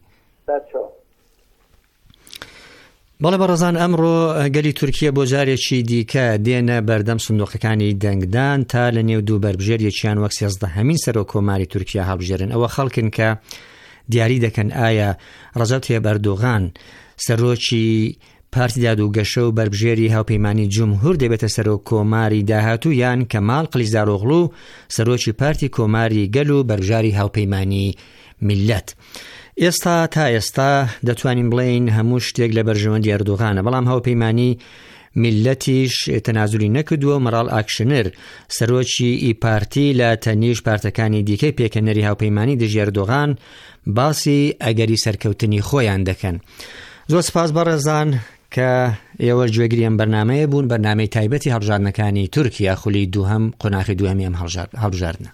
بەڵێ بەڕێزان ئەمڕۆ گەلی تورکیە بۆ جارێکی دیکە دێنە بەردەم سندوقەکانی دەنگدان تا لە نێو دوو بەربژێریەکیان وەک سیازدەهەمین سەرۆک کۆماری تورکیا هەڵبژێرن ئەوە خەڵکن کە دیاری دەکەن ئایا ڕەجەب تەییب ئەردۆغان سەرۆکی پارتی دادوگەشە و بەربژێری هاوپەیمانی جومهور دەبێتە سەرۆک کۆماری داهاتوو یان کەمال قلیچداروغلو سەرۆکی پارتی کۆماری گەل و بەربژاری هاوپەیمانی میلەت. ئێستا تا ئێستا دەتوانین بڵێین هەموو شتێک لە بەرژەوەندی ئەردۆغانە بەڵام هاوپەیمانی میلەتیش تەنازولی نەکردووە. مەڕاڵ ئاکشنەر سەرۆکی ئی پارتی لە تەنیش پارتەکانی دیکەی پێکەنەری هاوپەیمانی دژی ئەردۆغان باسی ئەگەری سەرکەوتنی خۆیان دەکەن. زۆر سپاس بەڕێزان کە ئێوە گوێگری ئەم بەرنامەیە بوون بەرنامەی تایبەتی هەڵبژاردنەکانی تورکیا خولی دووهەم قۆناغی دووهەمی ئەم هەڵبژاردنە.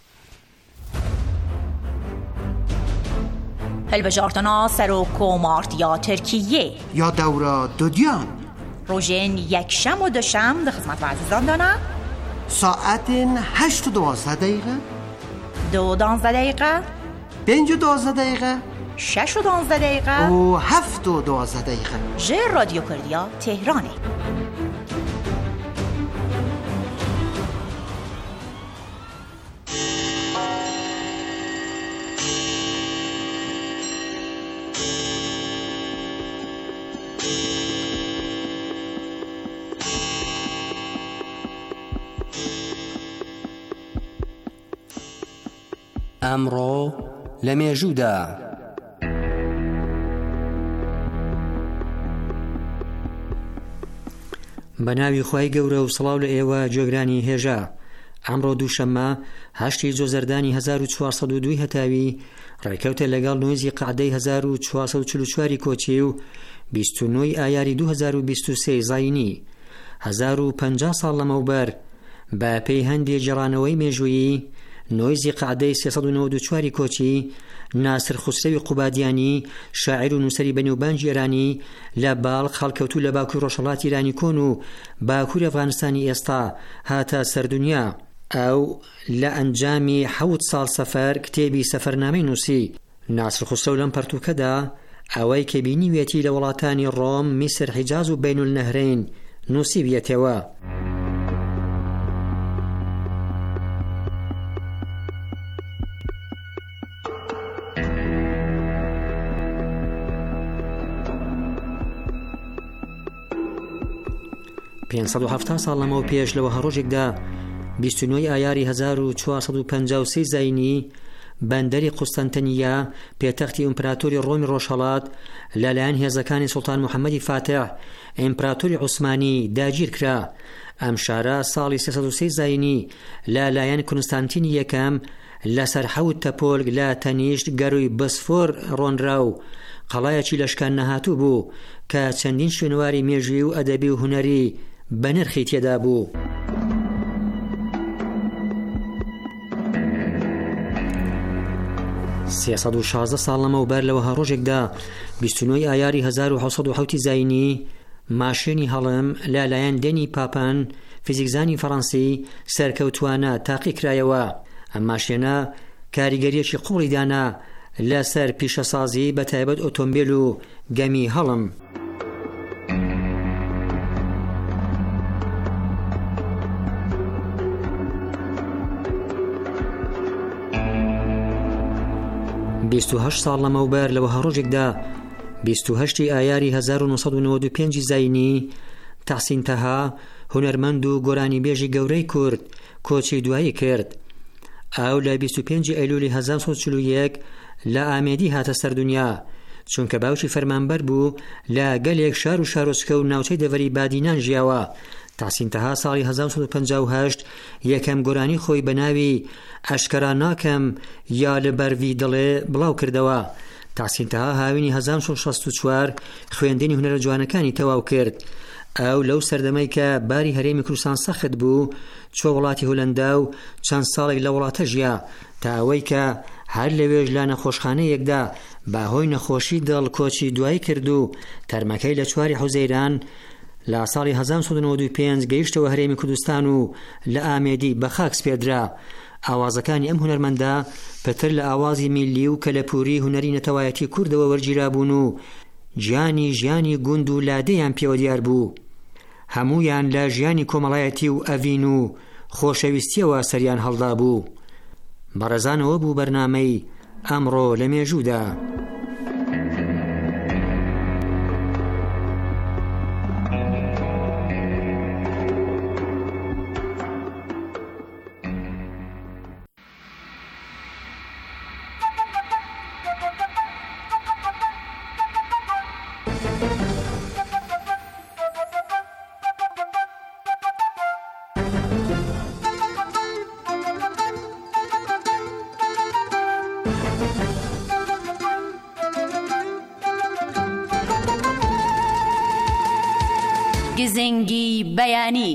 هەڵبژاردنە سەرۆک کۆمارتیا تورکیە یا دەورە دودیان ڕۆژێن یەکشەم و دوشەم لە خزمەت عزیزاندانە ساعتên هەشت و دوازدە دەیقە دو دانزدە دەیقە پێنج و دوازدە دەیقە شش و دانزدە دەیقە و هەفت و دوازدە دەیقە ji رادیۆ کوردیا تهرانê. ئەمڕۆ لە مێژوودا بە ناوی خوای گەورە و سڵاو لە ئێوە جۆگرانی هێژە. ئەمڕۆ دووشەممە هەشتی جۆزەردانی هەزار و چوارسەد و دوو هەتاوی ڕێکەوتە لەگەڵ نوێزی قعدەی هەزار و چوارسەد و چل و چواری کۆچی و بیست و نۆی ئایاری دوو هەزار و بیست و سێ زاینی هەزار و پەنجا ساڵ لەمەوبەر بە پێی هەندێک جێڕانەوەی مێژوویی نۆیزی قعدەی سێسەد و نەوەد و چواری کۆچی ناسر خوسرەوی قوبادیانی شاعیر و نووسەری بەنێوبانجی ئێرانی لە باڵق هەڵکەوتوو لە باکوور ڕۆژهەڵاتی ئێرانی کۆن و باکووری ئەفغانستانی ئێستا هاتە سەردونیا. ئەو لە ئەنجامی حەوت ساڵ سەفەر کتێبی سەفەرنامەی نووسی. ناسر خوسرەو لەم پەرتووکەدا ئەوەی کە بینیوێتی لە وڵاتانی ڕۆم، میسر، حیجاز و بین النەهرین نووسی بێتەوە. پێنجسەد و هەفتاد ساڵ لەمەوە پێش لەوە هەڕۆژێکدا بیست و نۆی ئایاری هەزار و چوارسەد و پەنجا و سێ زاینی بەندەری قوستەنتنیە پێتەختی ئیمپراتۆری ڕۆمی ڕۆژهەڵات لەلایەن هێزەکانی سوڵتان محەممەدی فاتح ئیمپراتۆری عوسمانی داگیر کرا. ئەم شارە ساڵی سێسەد و سێ زاینی لەلایەن کنستانتینی یەکەم لەسەر حەوت تەپۆلگ لە تەنیشت گەروی بەسفۆر ڕۆنرا و قەڵایەکی لەشکان نەهاتوو بوو کە چەندین شوێنواری مێژووی و ئەدەبی و هونەری بەنرخی تێدا بوو. سێسەد و شازدە ساڵ لەمەوبەر لەوەها ڕۆژێکدا بیست و نۆی ئایاری هەزار و حەوسەد و حەوتی زاینی ماشێنی هەڵم لەلایەن دێنی پاپان فیزیکزانی فەڕەنسی سەرکەوتوانە تاقی کرایەوە. ئەم ماشێنە کاریگەریەکی قوڵی دانا لەسەر پیشەسازی بە تایبەت ئۆتۆمبیل و گەمی هەڵم. بیست و هەشت ساڵ لەمەوبەر لەوەها ڕۆژێکدا بیست و هەشتی ئایاری هەزار و نۆسەد و نۆڤەت و پێنج زاینی تەحسین تەها هونەرمەند و گۆرانیبێژی گەورەی کورد کۆچی دوایی کرد. ئەو لە بیست و پێنج ئەیلولی هەزار و سەد و چل و یەک لە ئامێدی هاتە سەر دنیا چونکە باوکی فەرمانبەر بوو لە گەلێک شار و شارۆچکە و ناوچەی دەڤەری بادینان ژیاوە. تەحسین تەها ساڵی هەزار و سەد و پەنجا و هەشت یەکەم گۆرانی خۆی بە ناوی ئەشکەرا ناکەم یا لەبەروی دڵێ بڵاو کردەوە. تەحسین تەها هاوینی هەزار و سەد و شەست و چوار خوێندنی هونەرە جوانەکانی تەواو کرد. ئەو لەو سەردەمەی کە باری هەرێمی کوردستان سەخت بوو چۆ وڵاتی هۆلەندا و چەند ساڵێک لە وڵاتە ژیا تا ئەوەی کە هەر لەوێژ لە نەخۆشخانەیەکدا باهۆی نەخۆشی دڵ کۆچی دوایی کرد و تەرمەکەی لە چواری حوزەیران لە ساڵی هەزار و سەد و نۆڤەت و پێنج گەیشتەوە هەرێمی کوردستان و لە ئامێدی بە خاک سپێدرا. ئاوازەکانی ئەم هونەرمەندە پەتر لە ئاوازی میلی و کەلەپوری هونەری نەتەوایەتی کوردەوە وەرگیرابوون و گیانی ژیانی گوند و لادەیان پێوە دیار بوو. هەموویان لە ژیانی کۆمەڵایەتی و ئەڤین و خۆشەویستیەوە سەریان هەڵدا بوو. بەڕێزانەوە بوو بەرنامەی ئەمڕۆ لە مێژوودا. گزنگی بەیانی.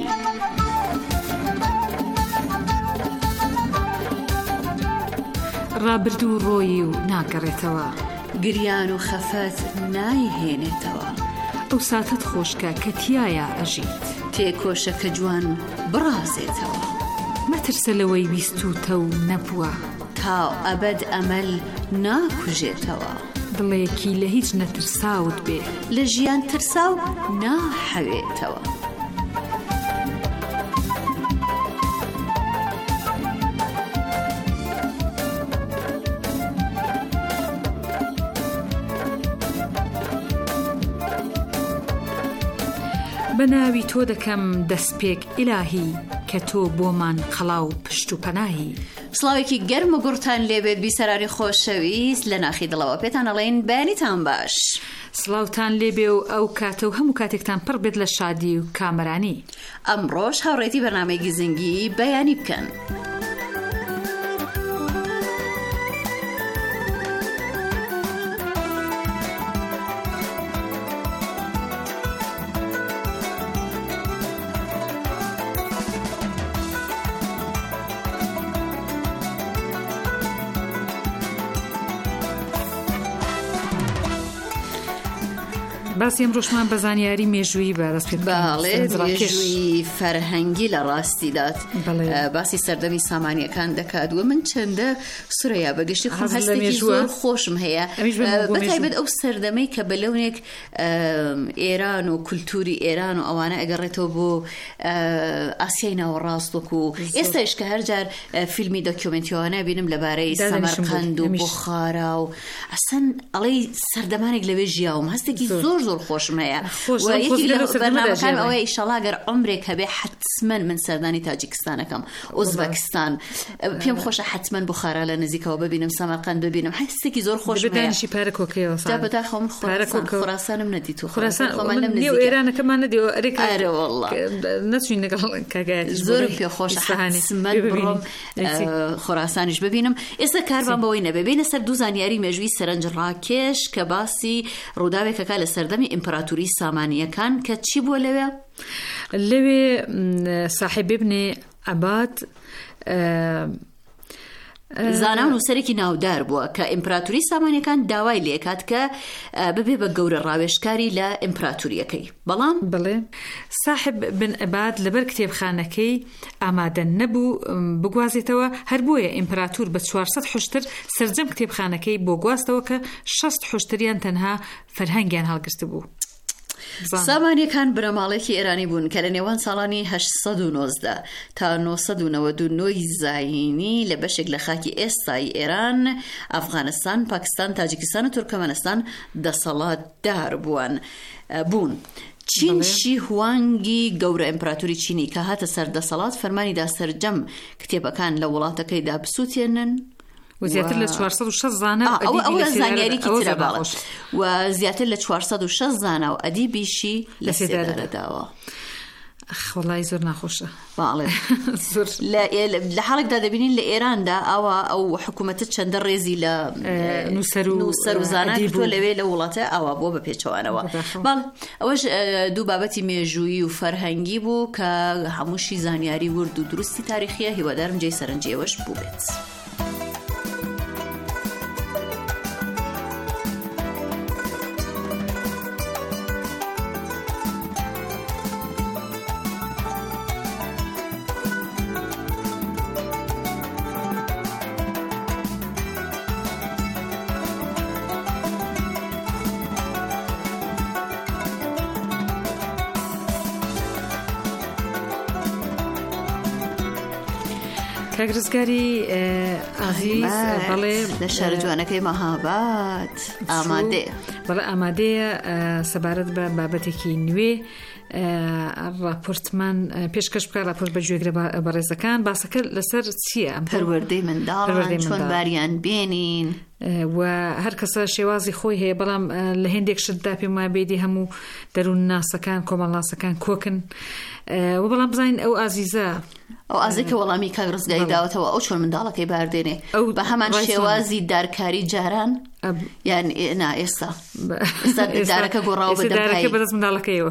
ڕابردوو ڕۆیی و ناگەڕێتەوە، گریان و خەفەت نایهێنێتەوە. ئەو ساتت خۆشکە کە تایە ئەژیت، تێکۆشەکە جوان بڕازێتەوە. مەترسە لەوەی بیستوتە و نەبووە، تا ئەبەد ئەمەل ناکوژێتەوە. دڵێکی لە هیچ نەترساوت بێ، لە ژیان ترساو ناحەوێتەوە. بە ناوی تۆ دەکەم دەستپێک ئیلاهی کە تۆ بۆمان قەڵاو پشت و پەناهی. سڵاوێکی گەرم و گوڕتان لێبێت بیسەرانی خۆشەویست لە ناخی دڵەوە پێتان ئەڵێن بەیانیتان باش. سڵاوتان لێبێ و ئەو کاتە و هەموو کاتێکتان پڕ بێت لە شادی و کامەرانی. ئەمڕۆژ هاوڕێتی بەرنامەی گزنگی بەیانی بکەن. باسی ئەمڕۆژمان بە زانیاری مێژووی بەدەست پێ باڵێ مێژووی فەرهەنگی لە ڕاستیدات باسی سەردەمی سامانیەکان دەکات و من چەندە سورەیە بەگشتی خۆم هەستێکی زۆر خۆشم هەیە بەتایبەت ئەو سەردەمەی کە بەلەونێک ئێران و کولتوری ئێران و ئەوانە ئەگەڕێتەوە بۆ ئاسیای ناوەڕاست وەکو ئێستاش کە هەرجار فیلمی دۆکیۆمنتیوانە بینم لەبارەی سەمەرقەند و بوخارا و ئەسەن ئەڵێ سەردەمانێک لەوێ ژیاوم هەستێکی زۆر زۆر خۆشم هەیە و یەکی لە بەرنامەکان ئەوەیە ئیشەڵا گەر عمرێک هەبێ حتمەن من سەردانی تاجیکستانەکەم ئوزبەکستان پێم خۆشە حتمەن بوخارا لە نزیکەوە ببینم سەمەرقەند ببینم هەستێکی زۆر خۆش بدانشی پارە کۆکەیەوە تا بەتاخەوم خۆراسانم نەدیت و خۆراسان نێو ئێرانەکەمان نەدیەوە ئەرێک ئەرە وەڵڵا نەچوین لەگەڵ کاگایەتی زۆر پێ خۆشە حتمەن بڕۆم خۆراسانیش ببینم. ئێستا کاربان بەوەی نەبێ بینە سەر دوو زانیاری مێژووی سەرنج ڕاکێش کە باسی ڕووداوێکەکە لە سەردەمی ئیمپراتوری سامانیەکان کە چی بووە لەوێ؟ لەوێ ساحب ابن عباد زاناون و سەرێکی ناودار بووە کە ئیمپراتوری سامانیەکان داوای لێکات کە ببێ بە گەورە ڕاوێشکاری لە ئیمپراتوریەکەی. بەڵام بڵێ ساحب بن عباد لەبەر کتێبخانەکەی ئامادە نەبوو بگوازێتەوە، هەر بۆیە ئیمپراتور بە چوارسەد حوشتر سەرجەم کتێبخانەکەی بۆ گواستەوە کە شەست حوشتریان تەنها فەرهەنگیان هەڵگرت بوو. سامانیەکان برەماڵێکی ئێرانی بوون کە لە نێوان ساڵانی هەشت سەد و نۆزدە تا نۆ سەد و نەوەد و نۆ زاینی لە بەشێک لە خاکی ئێستای ئێران، ئەفغانستان، پاکستان، تاجیکستان و تورکمەنستان دەسەڵاتدار بوون بوون. چین شی هوانگی گەورە ئیمپراتوری چینی کە هاتە سەر دەسەڵات فەرمانیدا سەرجەم کتێبەکان لە وڵاتەکەیدا بسووتێنن و زیاتر لە چوارسەد و شەش زانە ئەو زانیاریکی ترە باڵش و زیاتر لە چوارسەد و شەش زانە و ئەدیبیشی لە سێدارەداوە. وەڵای زۆر ناخۆشە. باڵێ لە حاڵێکدا دەبینین لە ئێراندا ئەوە ئەو حکوومەتە چەندە ڕێزی لە نووسەر و زانان کردووە لەوێ لە وڵاتە ئەوە بۆ بە پێچەوانەوە. باڵ ئەوەش دوو بابەتی مێژووی و فەرهەنگی بوو کە هەمووشی زانیاری ورد و دروستی تاریخیە. هیوادارم جێی سەرنجێوەش بوو بێت. کاگرزگاری عزیز بەڵێ لە شار جوانەکەی مەهاباد ئامادێ بەڵێ ئامادەیە سەبارەت بە بابەتێکی نوێ راپۆرتمان پێشکەش بکە راپۆرت بە گوێگرە بەڕێزەکان. باسەکە لەسەر چییە؟ پەروەردەی منداڵان چۆن باریان بێنین و هەر کەسە شێوازی خۆی هەیە، بەڵام لە هێندێک شتدا پێم وایە بێدی هەموو دەروون ناسەکان کۆمەڵ ناسەکان کۆکن و بەڵام بزانین ئەو ئازیزە ئەو ئازێکە وەڵامی کاگرزگای داوەتەوە ئەو چۆن منداڵەکەی باردێنێ بە هەمان شێوازی دارکاری جاران یان نا ئێستا ئێستا دارەکە گۆڕاوە بەدەمپایی بەدەست منداڵەکەیەوە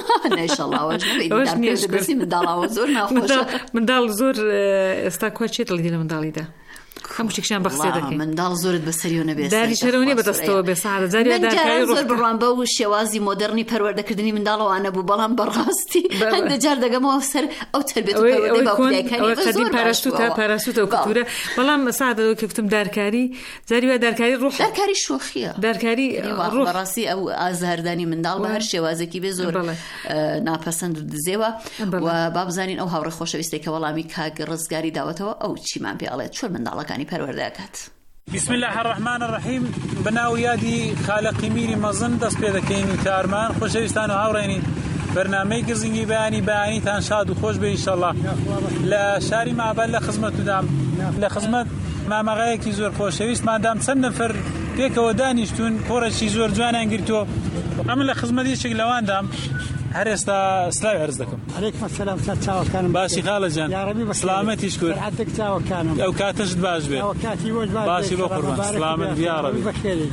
نەیشەڵاوەژ منداڵاوە زۆر ناخۆشە. منداڵ زۆر ئێستا کوا چێت لەگەڵ لە منداڵیدا هەموو شتێکشان بەخسێ دەکەین. منداڵ زۆرت بەسەریەوە نەبێت داری شەرەوەی بەدەستەوە بێ سعادە جارێ دارکاری زۆر بڕوان بە و شێوازی مۆدرنی پەروەردەکردنی منداڵەوە نەبوو، بەڵام بەڕاستی هەندە جار دەگەمەوە سەر ئەو تربێت و پەروەردەی باوکودایەکانی قەدیم پاراستوتە پاراستوتە و کەلتورە. بەڵام سعادە کە گوتم دارکاری جاری وە دارکاری ڕوح دارکاری شۆخیە دارکاری ڕوح بەڕاستی ئەو ئازاردانی منداڵ بە هەر شێوازێکی بێ زۆر ناپەسەند و دزێوە و با بزانین ئەو هاوڕێ خۆشەویستێک کە وەڵامی کاگرزگاری داوەتەوە ئەو چیمان پێڵێت چۆن منداڵەکانی پەروەردەکات. بسم الله الرحمن الرحیم. بناو یادی خالقی میری مەزن دەست پێ دەکەین تارمان خۆشەویستان و هاوڕێنین بەرنامەی گزنگی بەیانی بەیانیتان شاد و خۆش بێ ئینشەڵڵا. لە شاری مابەد لە خزمەتتودام لە خزمەت مامەغایەکی زۆر خۆشەویستماندام چەند نەفەر پێکەوە دانیشتون کۆڕێکی زۆر جوانیان گرتووە. ئەمن لە خزمەت یەکێک لەواندام هەر ئێستا سلاوی عەرز دەکەم. عەلەیکم سەلام چاوەکانم باشی خاڵە جان سلامەتی شکر چاوەکانم ئەو کاتەشت باش بێ باشی بۆ قوربان سلامت یا ڕەبی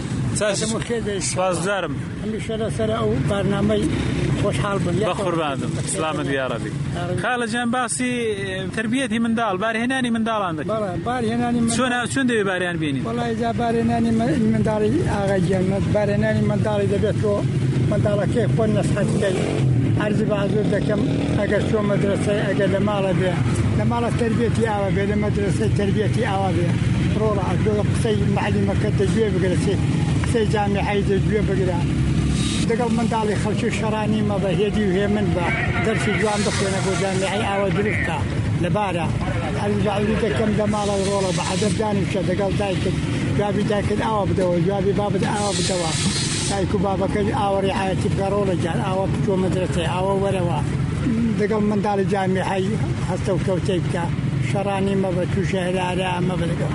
سپاسگوزارم هەمیشە لەسەر ئەو بەرنامەی خۆشحاڵ بن بە قوربانم سلامت یا ڕەبی. خاڵە جان باسی تربیەتی منداڵ بارهێنانی منداڵان دەکەن. بارهێنانی چۆن دەوێت باریان بینین؟ وەڵای جا بارهێنانی منداڵی ئاغای گیان بارهێنانی منداڵی دەبێت تۆ منداڵەکەی خۆن نەسحەتکەی عەرزی بەعزوور دەکەم ئەگەر چۆ مەدرسەی ئەگەر لە ماڵە بێ لە ماڵە تربیەتی ئاوا بێ لە مەدرسەی تربیەتی ئاوا بێ ڕۆڵە ئەگەر قسەی معلیمەکە دەگوێ بگرێت قسەی جامعەی دەگوێ بگرە دەگەڵ منداڵی خەڵکی شەڕانی مەبە هێدی و هێ من بە دەرسی جوان بخوێنە بۆ جامعەی ئاوا دروستە لەبارە عەرزی بەعزوور دەکەم لە ماڵە ڕۆڵە بە عەدەب دانیشە دەگەڵ دایکت جوابی دایکت ئاوا بدەوە جوابی بابت ئاوا بدەوە دایک و بابەکە ئاوە ڕیعایەتی بگەڕۆڵە جان ئاوە بچۆ مەدرسەی ئاوە وەرەوە دەگەڵ منداڵی جامیعەی هەستە و کەوتەی بکە شەڕانی مەبە تووشە هەرارە مەبە لەگەڵ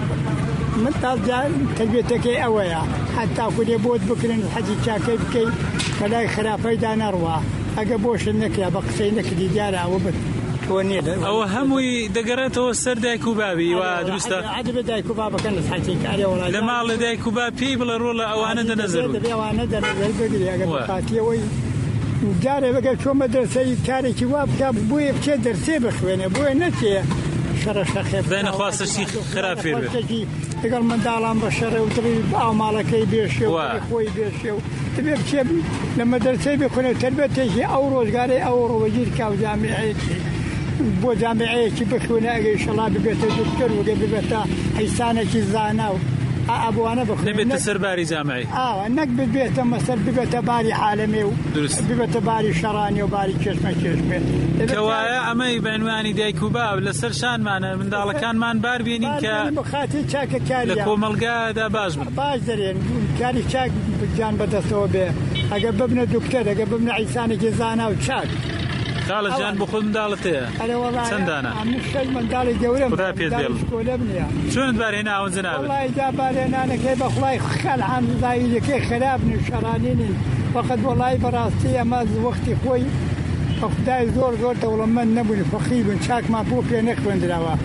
منداڵ تەربیەتەکەی ئەوەیە هەتاکو دێ بۆت بکرن حەجی چاکەی بکەی بەلای خراپەیدا نەڕوا ئەگە بۆشت نەکرا بە قسەی نەکردی دیارە ئەوە بت ئەوە هەمووی دەگەڕێتەوە سەر دایک و باوی وا دروستە عادە دایک و بابەکە نەسحەتێکارێ وڵات لە ماڵە دایک و با پێی بڵێ ڕۆڵە ئەوانە دەنەزەر ئەوانە دەنەزەر بگری ئەگەر بقاتیەوەی جارێ بەگەر چۆ مەدرسەی کارێکی وا بکە بۆیە بچێت دەرسێ بخوێنێ بۆیە نەچێ شەڕە شەخێ بێنە خواستەشی خراپ فێر بێت لەگەڵ منداڵان بە شەڕێ و دڵی ئاو ماڵەکەی بێشێ و خۆی بێشێ و دەبێ بچێ لە مەدرسەی بخوێنێ تەربیەتێکی ئەو ڕۆژگارەی ئەو ڕۆژگیر کا و جامیعەیەکی بۆ جامیعەیەکی بخوێنە ئەگەر ئینشەڵا ببێتە دکتۆر و ببێتە حیسانێکی زانا و ئەبوانە بخوێنێ نەبێتە سەرباری جامعی ئاوە نەک ببێتە مەسەر ببێتە باری عالەمێ و ببێتە باری شەڕانی و باری چێشمە چێشمێ کەوایە ئەمەی بەعنوانی دایک و باب لەسەر شانمانە منداڵەکانمان بار بێنین کە بەخاتی چاکە کاری لە کۆمەلگادا باش بن باش دەرێن کاری چاک جان بەدەستەوە بێ ئەگەر ببنە دکتۆر ئەگەر ببنە عیسانێکی زانا و چاک خاڵە جان بۆ خۆت منداڵت هەیە چەندانە منداڵی گەورە خدا پێت بێڵ چۆنت بارهێنا ئەوەن جەنابەت وڵای جا بارهێنانەکەی بەخوای خەلعان زاییەکەی خراپن و شەڕانینن فەقەت وڵای بەڕاستی ئەمە وەختی خۆی خدای زۆر زۆر دەوڵەمەند نەبوون فەقیر بوون چاکمان بۆ پێ نەخوێندراوە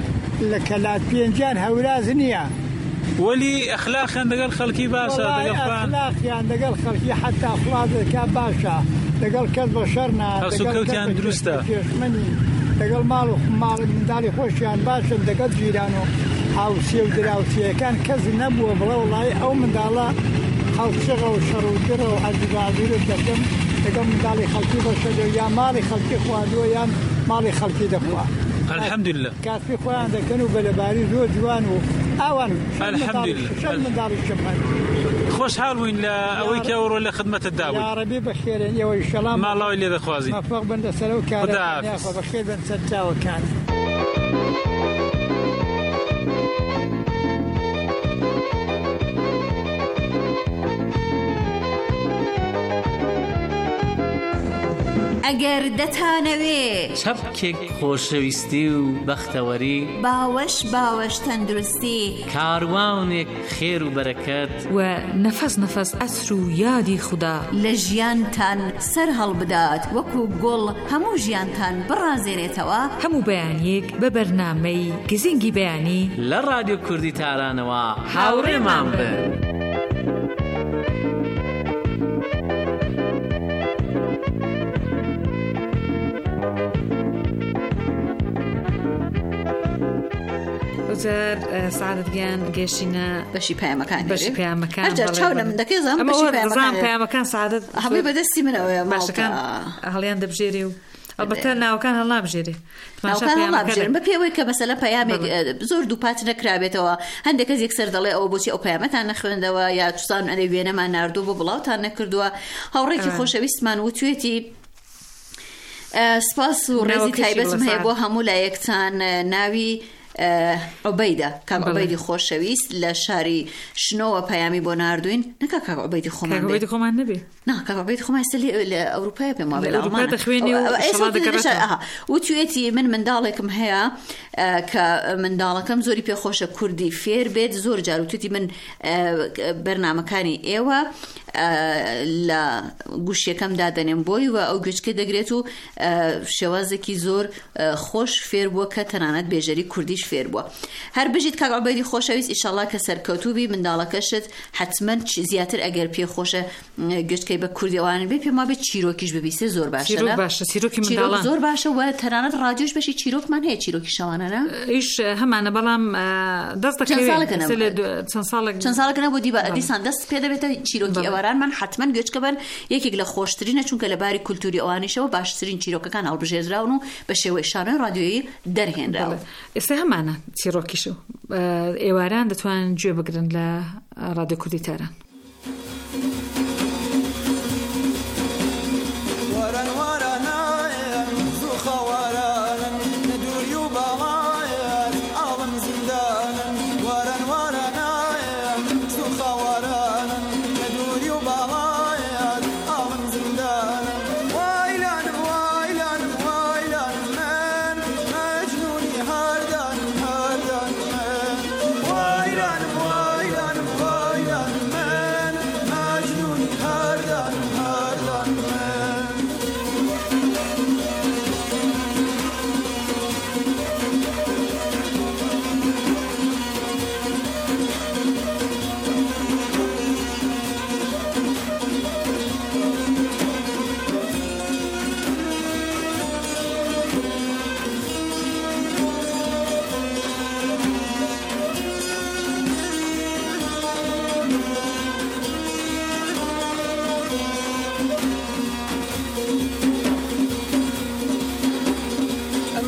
لە کەلات پێنجیان هەوراز نییە وەلی ئەخلاقیان دەگەڵ خەڵکی باشە ئەخلاقیان دەگەڵ خەڵکی حتا ئەخلاقەکە باشە لەگەڵ کەس بە شەرنا هەسوکەوتیان دروستە پێشمەنی لەگەڵ ماڵ و ماڵ منداڵی خۆشیان باشن دەگەڵ جیران و هاوسێ و دراوسیەکان کەس نەبووە بڵێ وڵای ئەو منداڵە هەڵچغە و شەڕ و درە و عەزیزادورت دەکەم لەگەڵ منداڵی خەڵکی بەشەدە یا ماڵی خەڵکی خواردووە یان ماڵی خەڵکی دەخوا الحەمدولله کاسبی خۆیان دەکەن و بەلەباری زۆر جوان و ئاوان الحەمدولله منداڵی شەمەن خۆشحاڵ بووین لە ئەوەی کە ئەوڕۆ لە خدمەتت دابووین یا رەبی بەخێرن ئێوە ئینشەڵا ماڵاوی لێ دەخوازین مەفەق بن لەسەر ئەو کارە بەخێر بن سەر چاوەکان ئەگەر دەتانەوێ چەپکێک خۆشەویستی و بەختەوەری باوەش باوەش تەندروستی کاروانێک خێر و بەرەکەت و نەفەس نەفەس ئەسر و یادی خوددا لە ژیانتان سەر هەڵبدات وەکو گوڵ هەموو ژیانتان بڕازێنێتەوە هەموو بەیانیەک بە بەرنامەی گزینگی بەیانی لە رادیۆ کوردی تارانەوە هاوڕێمان بن. زار سعادت گیان گەشینە بەشی پەیامەکان بەشی پەیامەکان هەرجار چاو لە من دەکەی زانم بەشی پەیامەکان سعادت هەمووی بەدەستی منەوەیە باشەکان هەڵیان دەبژێری و البته ناوەکان هەڵ نابژێری ناوەکان هەڵ نابژێرن بە پێوەی کە مەسەلە پەیامێک زۆر دووپات نەکرابێتەوە هەندێک کەس یەکسەر دەڵێ ئەوە بۆچی ئەو پەیامەتان نەخوێندەوە یا تووسان ئەلێ وێنەمان ناردوو بۆ بڵاوتان نەکردووە هاوڕێکی خۆشەویستمان وتوێتی سپاس و ڕێزی تایبەتم هەیە بۆ هەموو لایەکتان ناوی عوبەیدە کاک عوبەیدی خۆشەویست لە شاری شنۆوە پەیامی بۆ ناردوین نەکا کاک عوبەیدی خۆمان بێ خۆمان نەبێ نا کاک عوبەیدی خۆمان لە ئەوروپای پێم وابێ ئەوروپا دەخوێنی و شەڵا دەگەڕێتەوە وتوێتی من منداڵێکم هەیە کە منداڵەکەم زۆری پێخۆشە کوردی فێر بێت زۆر جار وتوێتی من بەرنامەکانی ئێوە لە گوشیەکەم دادەنێم بۆی و ئەو گوێچکە دەگرێت و شێوازێکی زۆر خۆش فێر بووە کە تەنانەت بێژەری کوردیش فێر بووە هەر بژیت کاک عوبەیدی خۆشەویست ئیشەڵا کە سەرکەوتوبی منداڵەکەشت حتمما زیاتر ئەگەر پێخۆشە گوێچکەی بە کوردیوانن بێ پێم وابێت چیرۆکیش ببیستێ زۆر باشە چیرۆکی منداڵان زۆر باشە و تەنانەت ڕادیۆش بەشی چیرۆکمان هەیە چیرۆکی شەوانەنە ئیش هەمانە بەڵام دەست دەکەوێت چەند ساڵێکە نەبوو دیسان دەست پێ دەبێتە چیرۆکی ئەوەرانمان حتمما گوێچکە بن یەکێک لە خۆشترینە چونکە لە باری کولتوری ئەوانیشەوە باشترین چیرۆکەکان هەڵبژێردراون و بە شێوەی شانۆی رادیۆیی دەرهێنراون ئێستا هەمانە چیرۆکیش و ئێواران دەتوانن گوێ بگرن لە رادیۆ کوردی تاران Baba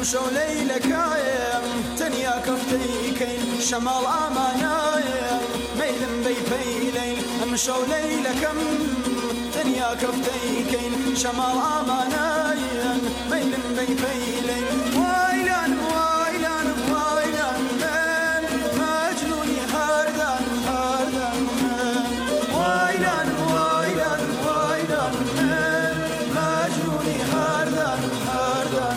امشو ليلكايم تنيا كفتيكين شمال امانايم ميلم بي بيلين امشو ليلكم تنيا كفتيكين شمال امانايم ميلم بي بيلين وايلان وايلان وايلان من مجنوني هردان هردان من وايلان وايلان وايلان من مجنوني هردان هردان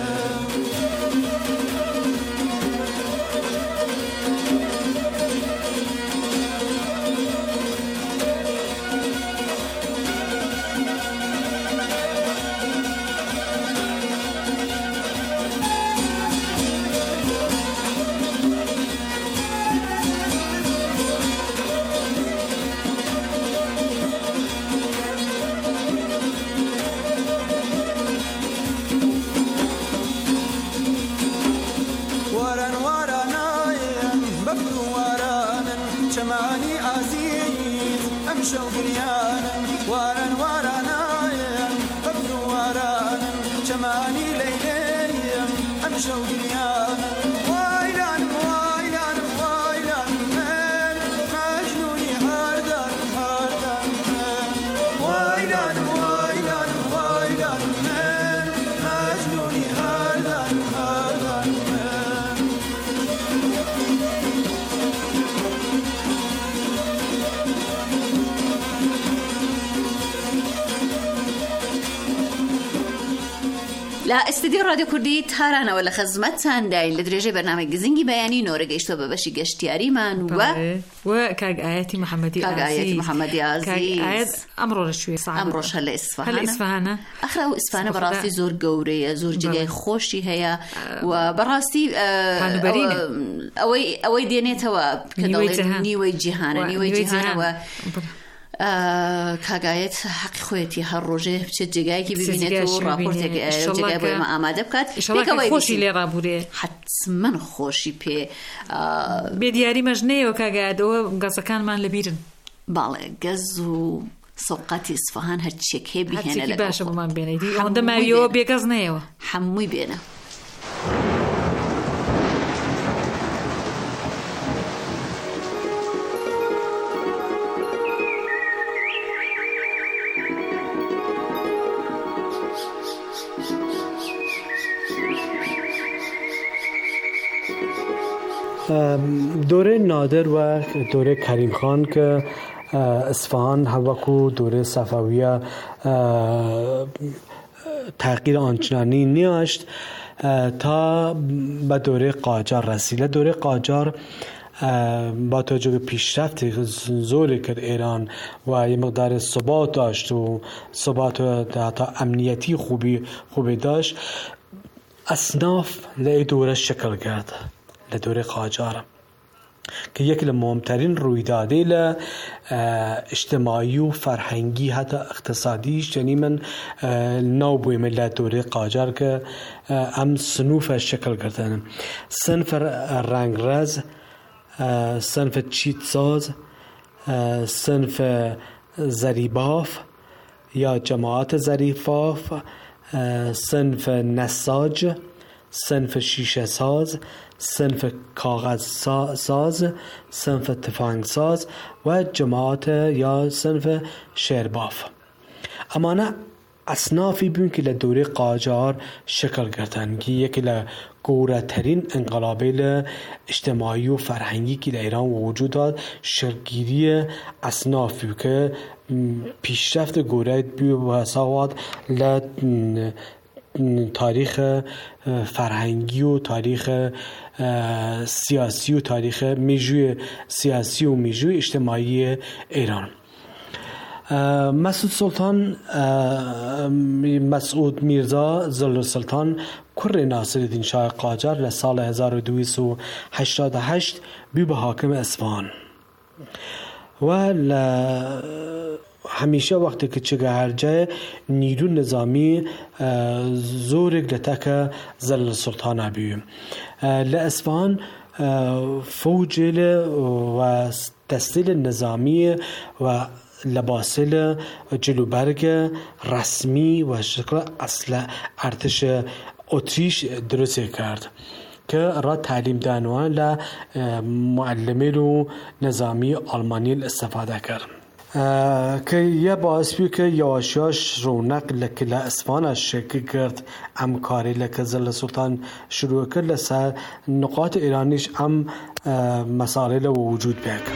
امشو بريانا وارن وارنايا قبل ورانا جماني ليليا امشو بريانا وايلان وايلان وايلان من مجنوني هردان هردان وايلان وايلان وايلان من مجنوني هردان هردان لا استدیو رادیو کوردی تارانە ولا خزمەتتان داین لە درێژەی بەرنامەی گزنگی بەیانی نۆرە گەیشتووە بە بەشی گەشتیاریمان و و کاگ ئاەتی محەممەدی کاگ ئاەتی محەممەدی ئازیز ئەمڕۆ لە شوێ ئەمڕۆژ هە لە ئیسفاهانە ئیسفاهانە ئەخرا و ئیسفاهانە بەڕاستی زۆر گەورەیە زۆر جگای خۆشی هەیە و بەڕاستی ئەوەی ئەوەی دێنێتەوە کە دەڵێن نیوەی جیهانە نیوەی جیهانەوە کاگایەت حەقی خۆیەتی هەر ڕۆژێ بچێت جێگایەکی ببینێت و ڕاپۆرتێک جێگای بۆ ئێمە ئامادە بکات خۆشی لێ ڕابوورێ حتمەن خۆشی پێ بێدیاری مەژنەیەوە کاگایەتەوە گەزەکانمان لەبیرن باڵێ گەز و سەوقەتی ئیسفاهان هەرچیەک هەیە بهێنە لەگەڵ باشە بۆمان بێنەیدی ئەوەندە ماویەوە بێگەز نەیەوە هەمووی بێنە دوره نادر و دوره کریم خان که اصفهان هواکو دوره صفویه تغییر آنچنانی نیاشت تا به دوره قاجار رسید. دوره قاجار با توجه به پیشرفت زوری که ایران و یه مقدار ثبات داشت و ثبات و حتی امنیتی خوبی خوبی داشت، اصناف لی دوره شکل کرد لدوره قاجار که یکی لمهمترین رویدادی ل اجتماعی و فرهنگی حتی اقتصادیش، یعنی من نو بویم لدوره قاجار که ام صنوف شکل کردن: صنف رنگرز، صنف چیت ساز، صنف زریباف یا جماعت زریفاف، صنف نساج، صنف شیشه ساز، صنف کاغذ ساز، صنف تفنگ ساز و جماعت یا صنف شعرباف. امانه اصنافی بین که لدوره قاجار شکل گرفتن که یکی لگوره ترین انقلابی اجتماعی و فرهنگی که در ایران وجود داد شکلگیری اصنافی که پیشرفت گوره بیو و حسابات ل تاریخ فرهنگی و تاریخ سیاسی و تاریخ میجوی سیاسی و میجوی اجتماعی ایران. مسعود سلطان مسعود میرزا ظل سلطان کر ناصرالدین شاه قاجار لسال هزار و دویست و هشتاد و هشت بی به حاکم اصفهان و همیشه وقتی که چگه هر جای نیرو نظامی زورگ لتک ظل سلطان بیویم لأصفهان فوج و دستیل نظامی و لباسل جلوبرگ رسمی و شکل اصل ارتش ئۆتریش دروستێ کرد کە ڕا تعلیم دانوە لە معلمێن و نەزامی ئەڵمانی ئەستەفادە کرد کە یە باسپی کە یاواشیاش ڕوونەق لە کلا ئەسفانە شکل کرد ئەم کارێ لە کەزە لە سوڵتان شروع کرد لەسەر نقاط ئێرانیش ئەم مەساڵێ لە وجود بێک.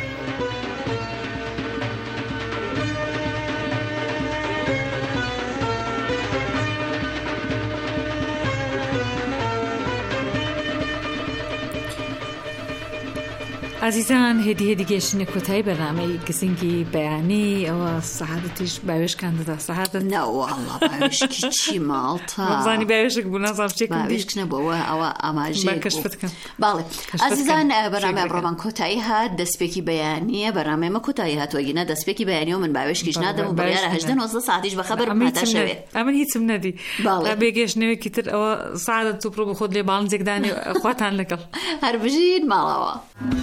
عزیزان هێدی هێدی گەشتنە کۆتایی بەرنامەی گزینگی بەیانی ئەوە سەعادەتیش باوێشکان دەدا سەعادەت نەوەڵڵا باوێشکی چی ماڵتە زانی باوێشک بوو نازانم شتێکم باوێشک نەبووە ئەوە ئاماژەیە کەشفت بکەم. باڵێ عزیزان بەرنامە بڕۆمان کۆتایی هات دەستپێکی بەیانیە بەرنامەمە کۆتایی هاتووەگینە دەستپێکی بەیانی و من باوێشکیش نادەم و بڕیارە هەژدە نۆزدە ساعتیش بەخەبەر هاتە شەوێ ئەمن هیچم نەدی بێگەشتنەوەکی تر ئەوە سەعادەت تووپڕ بە خۆت لێ باڵنجێکدانی خواتان لەگەڵ هەر بژین ماڵەوە.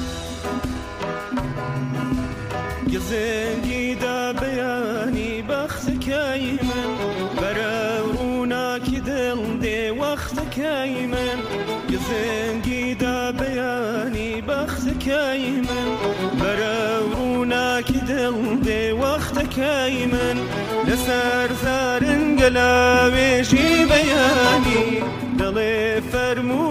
گزنگی دا بیانی بەختەکەی من بەرە ڕووناکی دڵ دێ وەختەکەی من گزنگی دا بیانی بەختەکەی من بەرە ڕووناکی دڵ دێ وەختەکەی من لەسەر زارنگە لە وێژی بەیانی دڵێ فەرموو